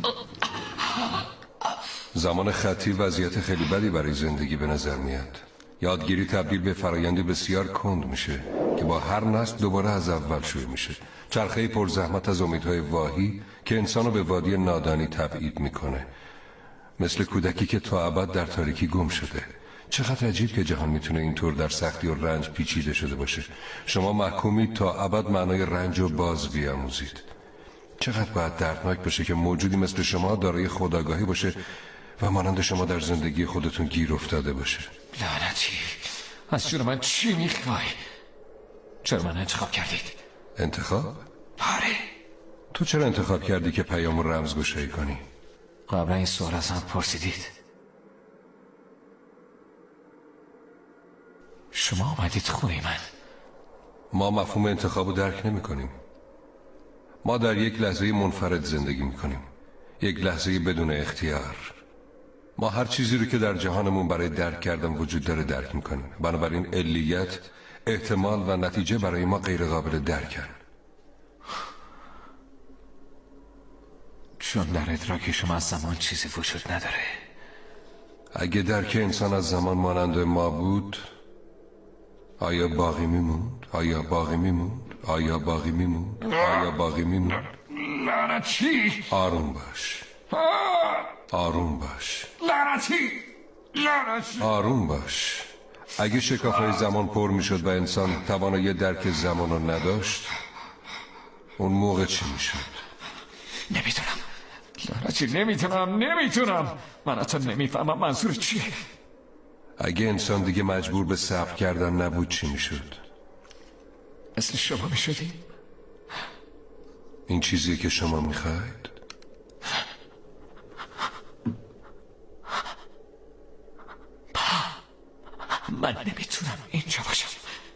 زمان خطی وضعیت خیلی بدی برای زندگی به نظر میاد. یادگیری تبدیل به فرایندی بسیار کند میشه که با هر نسل دوباره از اول شروع میشه. چرخه پرزحمت از امیدهای واهی که انسانو به وادی نادانی تبعید میکنه، مثل کودکی که تا ابد در تاریکی گم شده. چقدر عجیب که جهان میتونه اینطور در سختی و رنج پیچیده شده باشه. شما محکومید تا ابد معنای رنج رو باز بیاموزید. چقدر باید دردناک باشه که موجودی مثل شما دارای خودآگاهی باشه و مانند شما در زندگی خودتون گیر افتاده باشه. لعنتی! از جون من چی میخوای؟ چرا من انتخاب کردید؟ انتخاب؟ آره. تو چرا انتخاب کردی که پیام رمزگشایی کنی؟ قبلا این سوال از هم پرسیدید؟ شما آمدید خونه من. ما مفهوم انتخاب رو درک نمی کنیم. ما در یک لحظه منفرد زندگی می کنیم، یک لحظه بدون اختیار. ما هر چیزی رو که در جهانمون برای درک کردن وجود داره درک می کنیم. بنابراین علیت، احتمال و نتیجه برای ما غیر قابل درکن. چون در ادراک شما از زمان چیزی وجود نداره. اگه درک انسان از زمان مانند ما بود، آیا باقی میموند؟ آیا باقی میموند؟ آیا باقی میموند؟ آیا باقی میموند؟ لعنتی! آروم باش. آروم باش. لعنتی! لعنتی! آروم باش. اگه شکافهای زمان پر میشد و انسان توانایی درک زمان رو نداشت، اون موقع چی میشد؟ نمیدونم. لعنتی نمیتونم نمیتونم. من اصلا نمیفهمم منظور چیه. اگه انسان دیگه مجبور به صبر کردن نبود چی میشد؟ مثل شما میشدی؟ این چیزیه که شما میخواید؟ من نمیتونم اینجا باشم.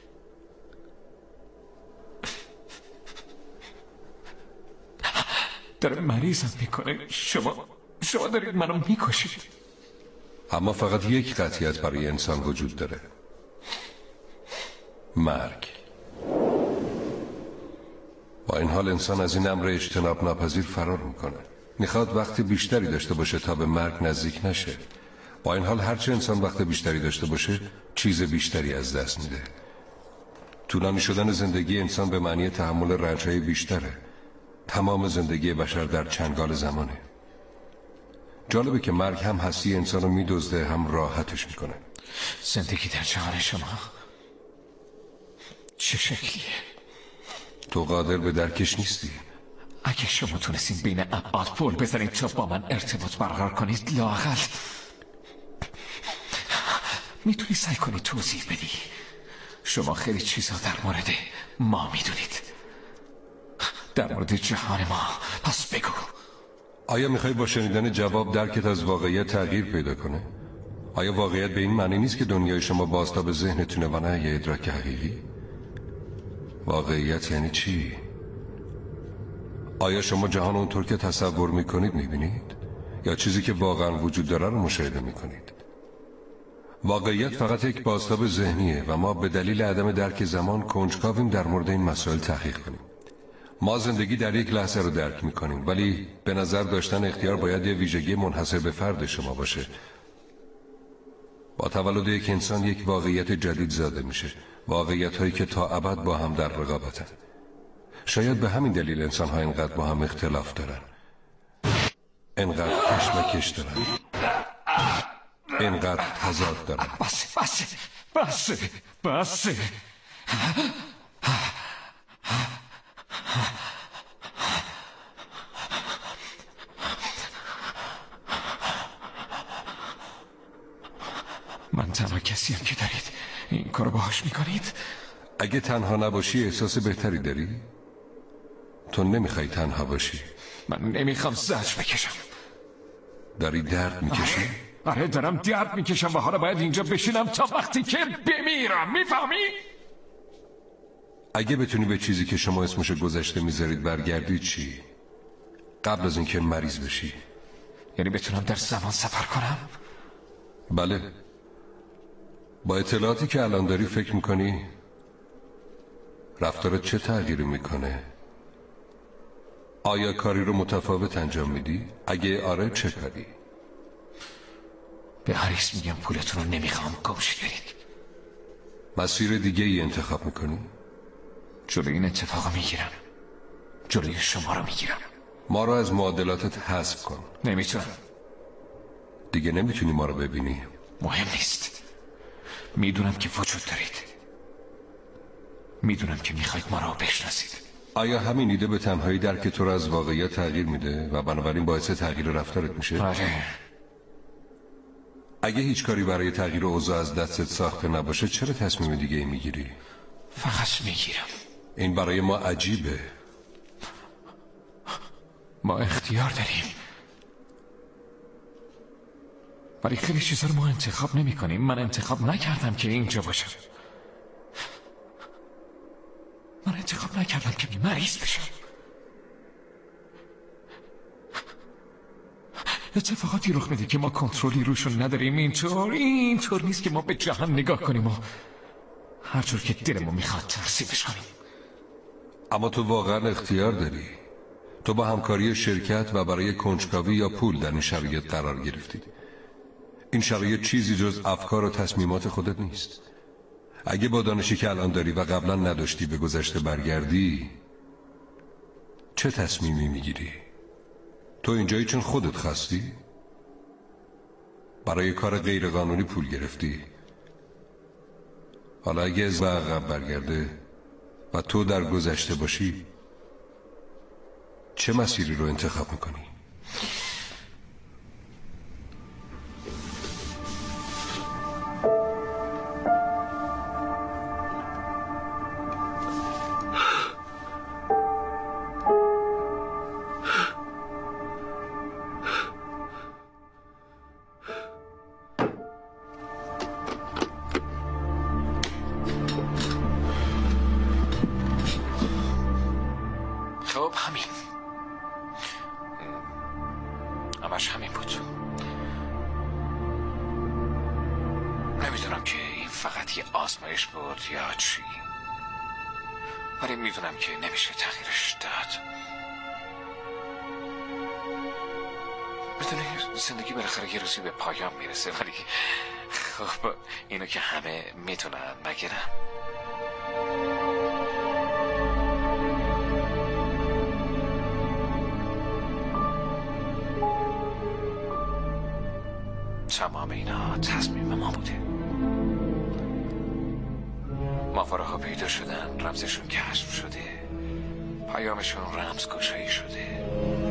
داره مریضم میکنه. شما شما دارید منو میکشید. اما فقط یک قطعیت برای انسان وجود داره: مرگ. با این حال انسان از این امر اجتناب ناپذیر فرار میکنه. میخواد وقت بیشتری داشته باشه تا به مرگ نزدیک نشه. با این حال هرچه انسان وقت بیشتری داشته باشه چیز بیشتری از دست میده. طولانی شدن زندگی انسان به معنی تحمل رنج‌های بیشتره. تمام زندگی بشر در چنگال زمانه. جالبه که مرگ هم هستی انسان رو میدزده هم راحتش میکنه. زندگی در جهان شما چه شکلیه؟ تو قادر به درکش نیستی. اگه شما تونستین بین ابعاد پل بزنید تا با من ارتباط برقرار کنید، لااقل میتونی سعی کنی توضیح بدی. شما خیلی چیزا در مورد ما میدونید، در مورد جهان ما. پس بگو. آیا میخوای با شنیدن جواب درکت از واقعیت تغییر پیدا کنه؟ آیا واقعیت به این معنی نیست که دنیای شما بازتاب ذهنتونه و نه یه ادراک حقیقی؟ واقعیت یعنی چی؟ آیا شما جهان اونطور که تصور میکنید میبینید؟ یا چیزی که واقعا وجود داره رو مشاهده میکنید؟ واقعیت فقط یک بازتاب ذهنیه و ما به دلیل عدم درک زمان کنجکاویم در مورد این مسائل تحقیق کنیم. ما زندگی در یک لحظه رو درک میکنیم، ولی به نظر داشتن اختیار باید یه ویژگی منحصر به فرد شما باشه. با تولد یک انسان یک واقعیت جدید زاده میشه، واقعیت هایی که تا ابد با هم در رقابتن. شاید به همین دلیل انسان ها اینقدر با هم اختلاف دارن، اینقدر کشمکش دارن، اینقدر تضاد دارن. بس بس بس بس من تنها کسیم که دارید این کارو باهاش میکنید. اگه تنها نباشی احساس بهتری داری؟ تو نمیخوای تنها باشی. من نمیخوام زجر بکشم. داری درد میکشی؟ آره دارم درد میکشم و حالا باید اینجا بشینم تا وقتی که بمیرم. میفهمی؟ اگه بتونی به چیزی که شما اسمش گذشته میذارید برگردی چی؟ قبل از اینکه مریض بشی. یعنی بتونم در زمان سفر کنم؟ بله. با اطلاعاتی که الان داری فکر میکنی رفتارت چه تغییری میکنه؟ آیا کاری رو متفاوت انجام میدی؟ اگه آره چه کاری؟ به هریس میگم پولتون رو نمیخوام، گمشید برید. مسیر دیگه ای انتخاب میکنی؟ جلوی این اتفاق میگیرم، جلوی شما رو میگیرم. ما رو از معادلاتت حذف کن. نمیتونم. دیگه نمیتونی ما رو ببینی. مهم نیست. میدونم که وجود دارید، میدونم که میخواید ما رو بشناسید. آیا همین ایده به تنهایی درک تو رو از واقعیت تغییر میده و بنابراین باعث تغییر رفتارت میشه؟ آره. اگه هیچ کاری برای تغییر اوضاع از دستت ساخته نباشه چرا تصمیم دیگه ای میگیری؟ فقط میگیرم. این برای ما عجیبه. ما اختیار داریم، ولی خیلی چیزا رو ما انتخاب نمی کنیم. من انتخاب نکردم که اینجا باشم. من انتخاب نکردم که مریض بشم. اتفاقاتی رخ میده که ما کنترلی روشون نداریم. اینطور اینطور نیست که ما به جهان نگاه کنیم و هر جور که دلمون میخواد تقسیمش کنیم. اما تو واقعا اختیار داری. تو با همکاری شرکت و برای کنجکاوی یا پول در این شرایط قرار گرفتی. این شرایط چیزی جز افکار و تصمیمات خودت نیست. اگه با دانشی که الان داری و قبلا نداشتی به گذشته برگردی چه تصمیمی میگیری؟ تو اینجایی چون خودت خواستی؟ برای کار غیرقانونی پول گرفتی؟ حالا اگه از عقب برگرده و تو در گذشته باشی چه مسیری رو انتخاب میکنی؟ خب همین همش همین بود. نمیدونم که این فقط یه آزمایش بود یا چی، ولی میدونم که نمیشه تغییرش داد. بدونی زندگی بالاخره یه روزی به پایان میرسه، ولی خب اینو که همه میتونن نگیرم. تمام اینا تصمیم ما بوده. ماهواره ها پیدا شدن، رمزشون کشف شده، پیامشون رمزگشایی شده.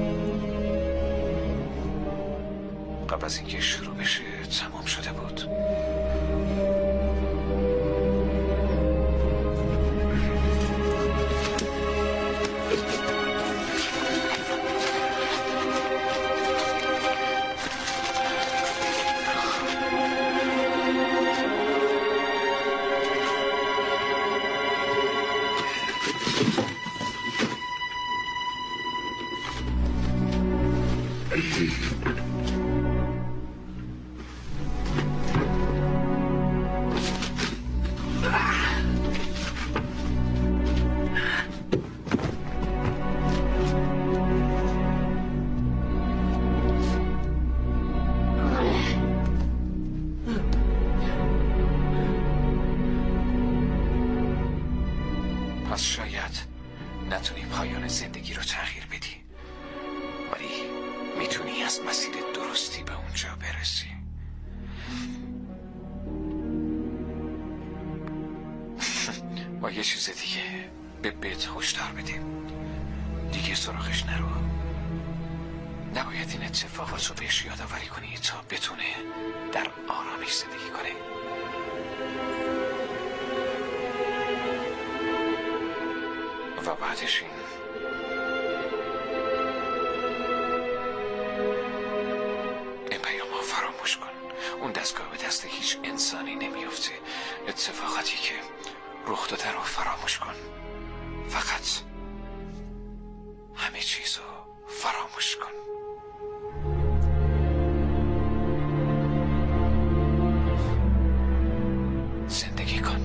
قبل از اینکه شروع بشه تمام شده بود. نتونی پایان زندگی رو تغییر بدی، ولی میتونی از مسیر درستی به اونجا برسی. و یه چیز دیگه به بت هشدار بدیم، دیگه سراغش نرو. نباید این اتفاقات رو بهش یادآوری کنی تا بتونه در آرامش زندگی کنه. و بعدش این این پیام ها فراموش کن. اون دستگاه به دست هیچ انسانی نمیفته. اتفاقاتی که رخ داده رو فراموش کن. فقط همه چیز رو فراموش کن. زندگی کن.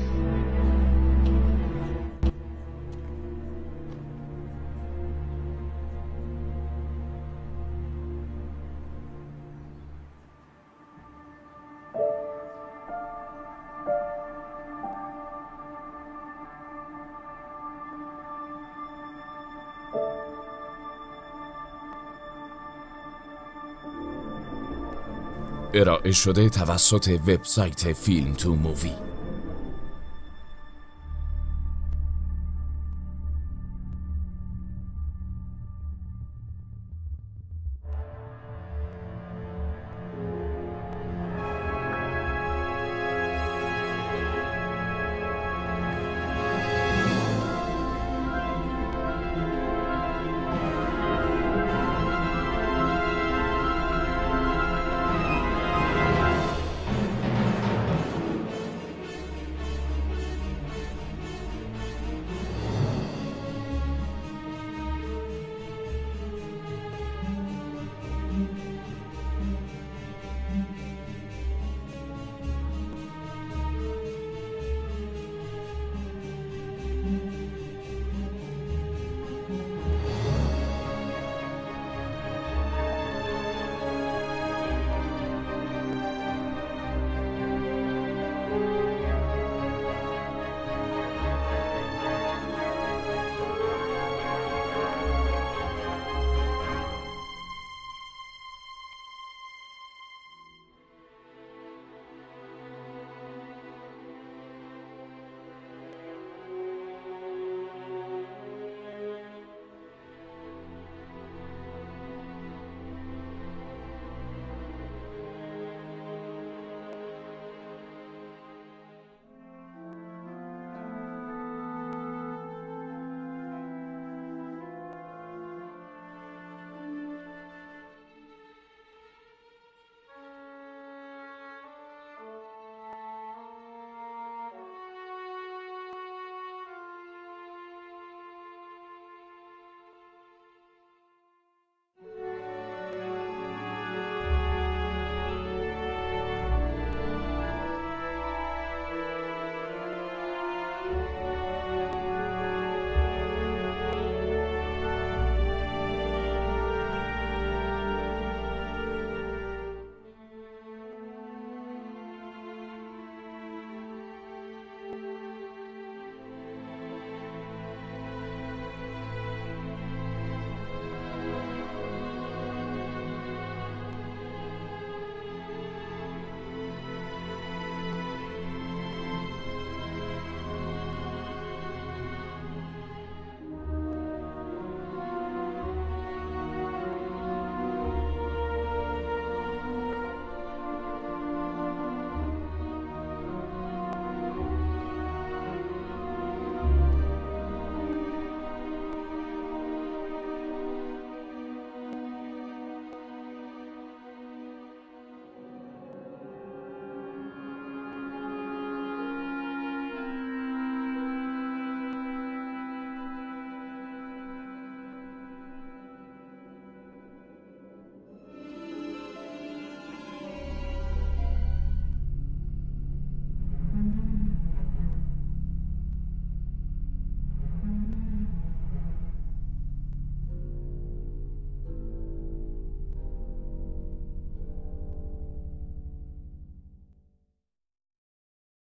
ارائه شده توسط وبسایت فیلم تو مووی.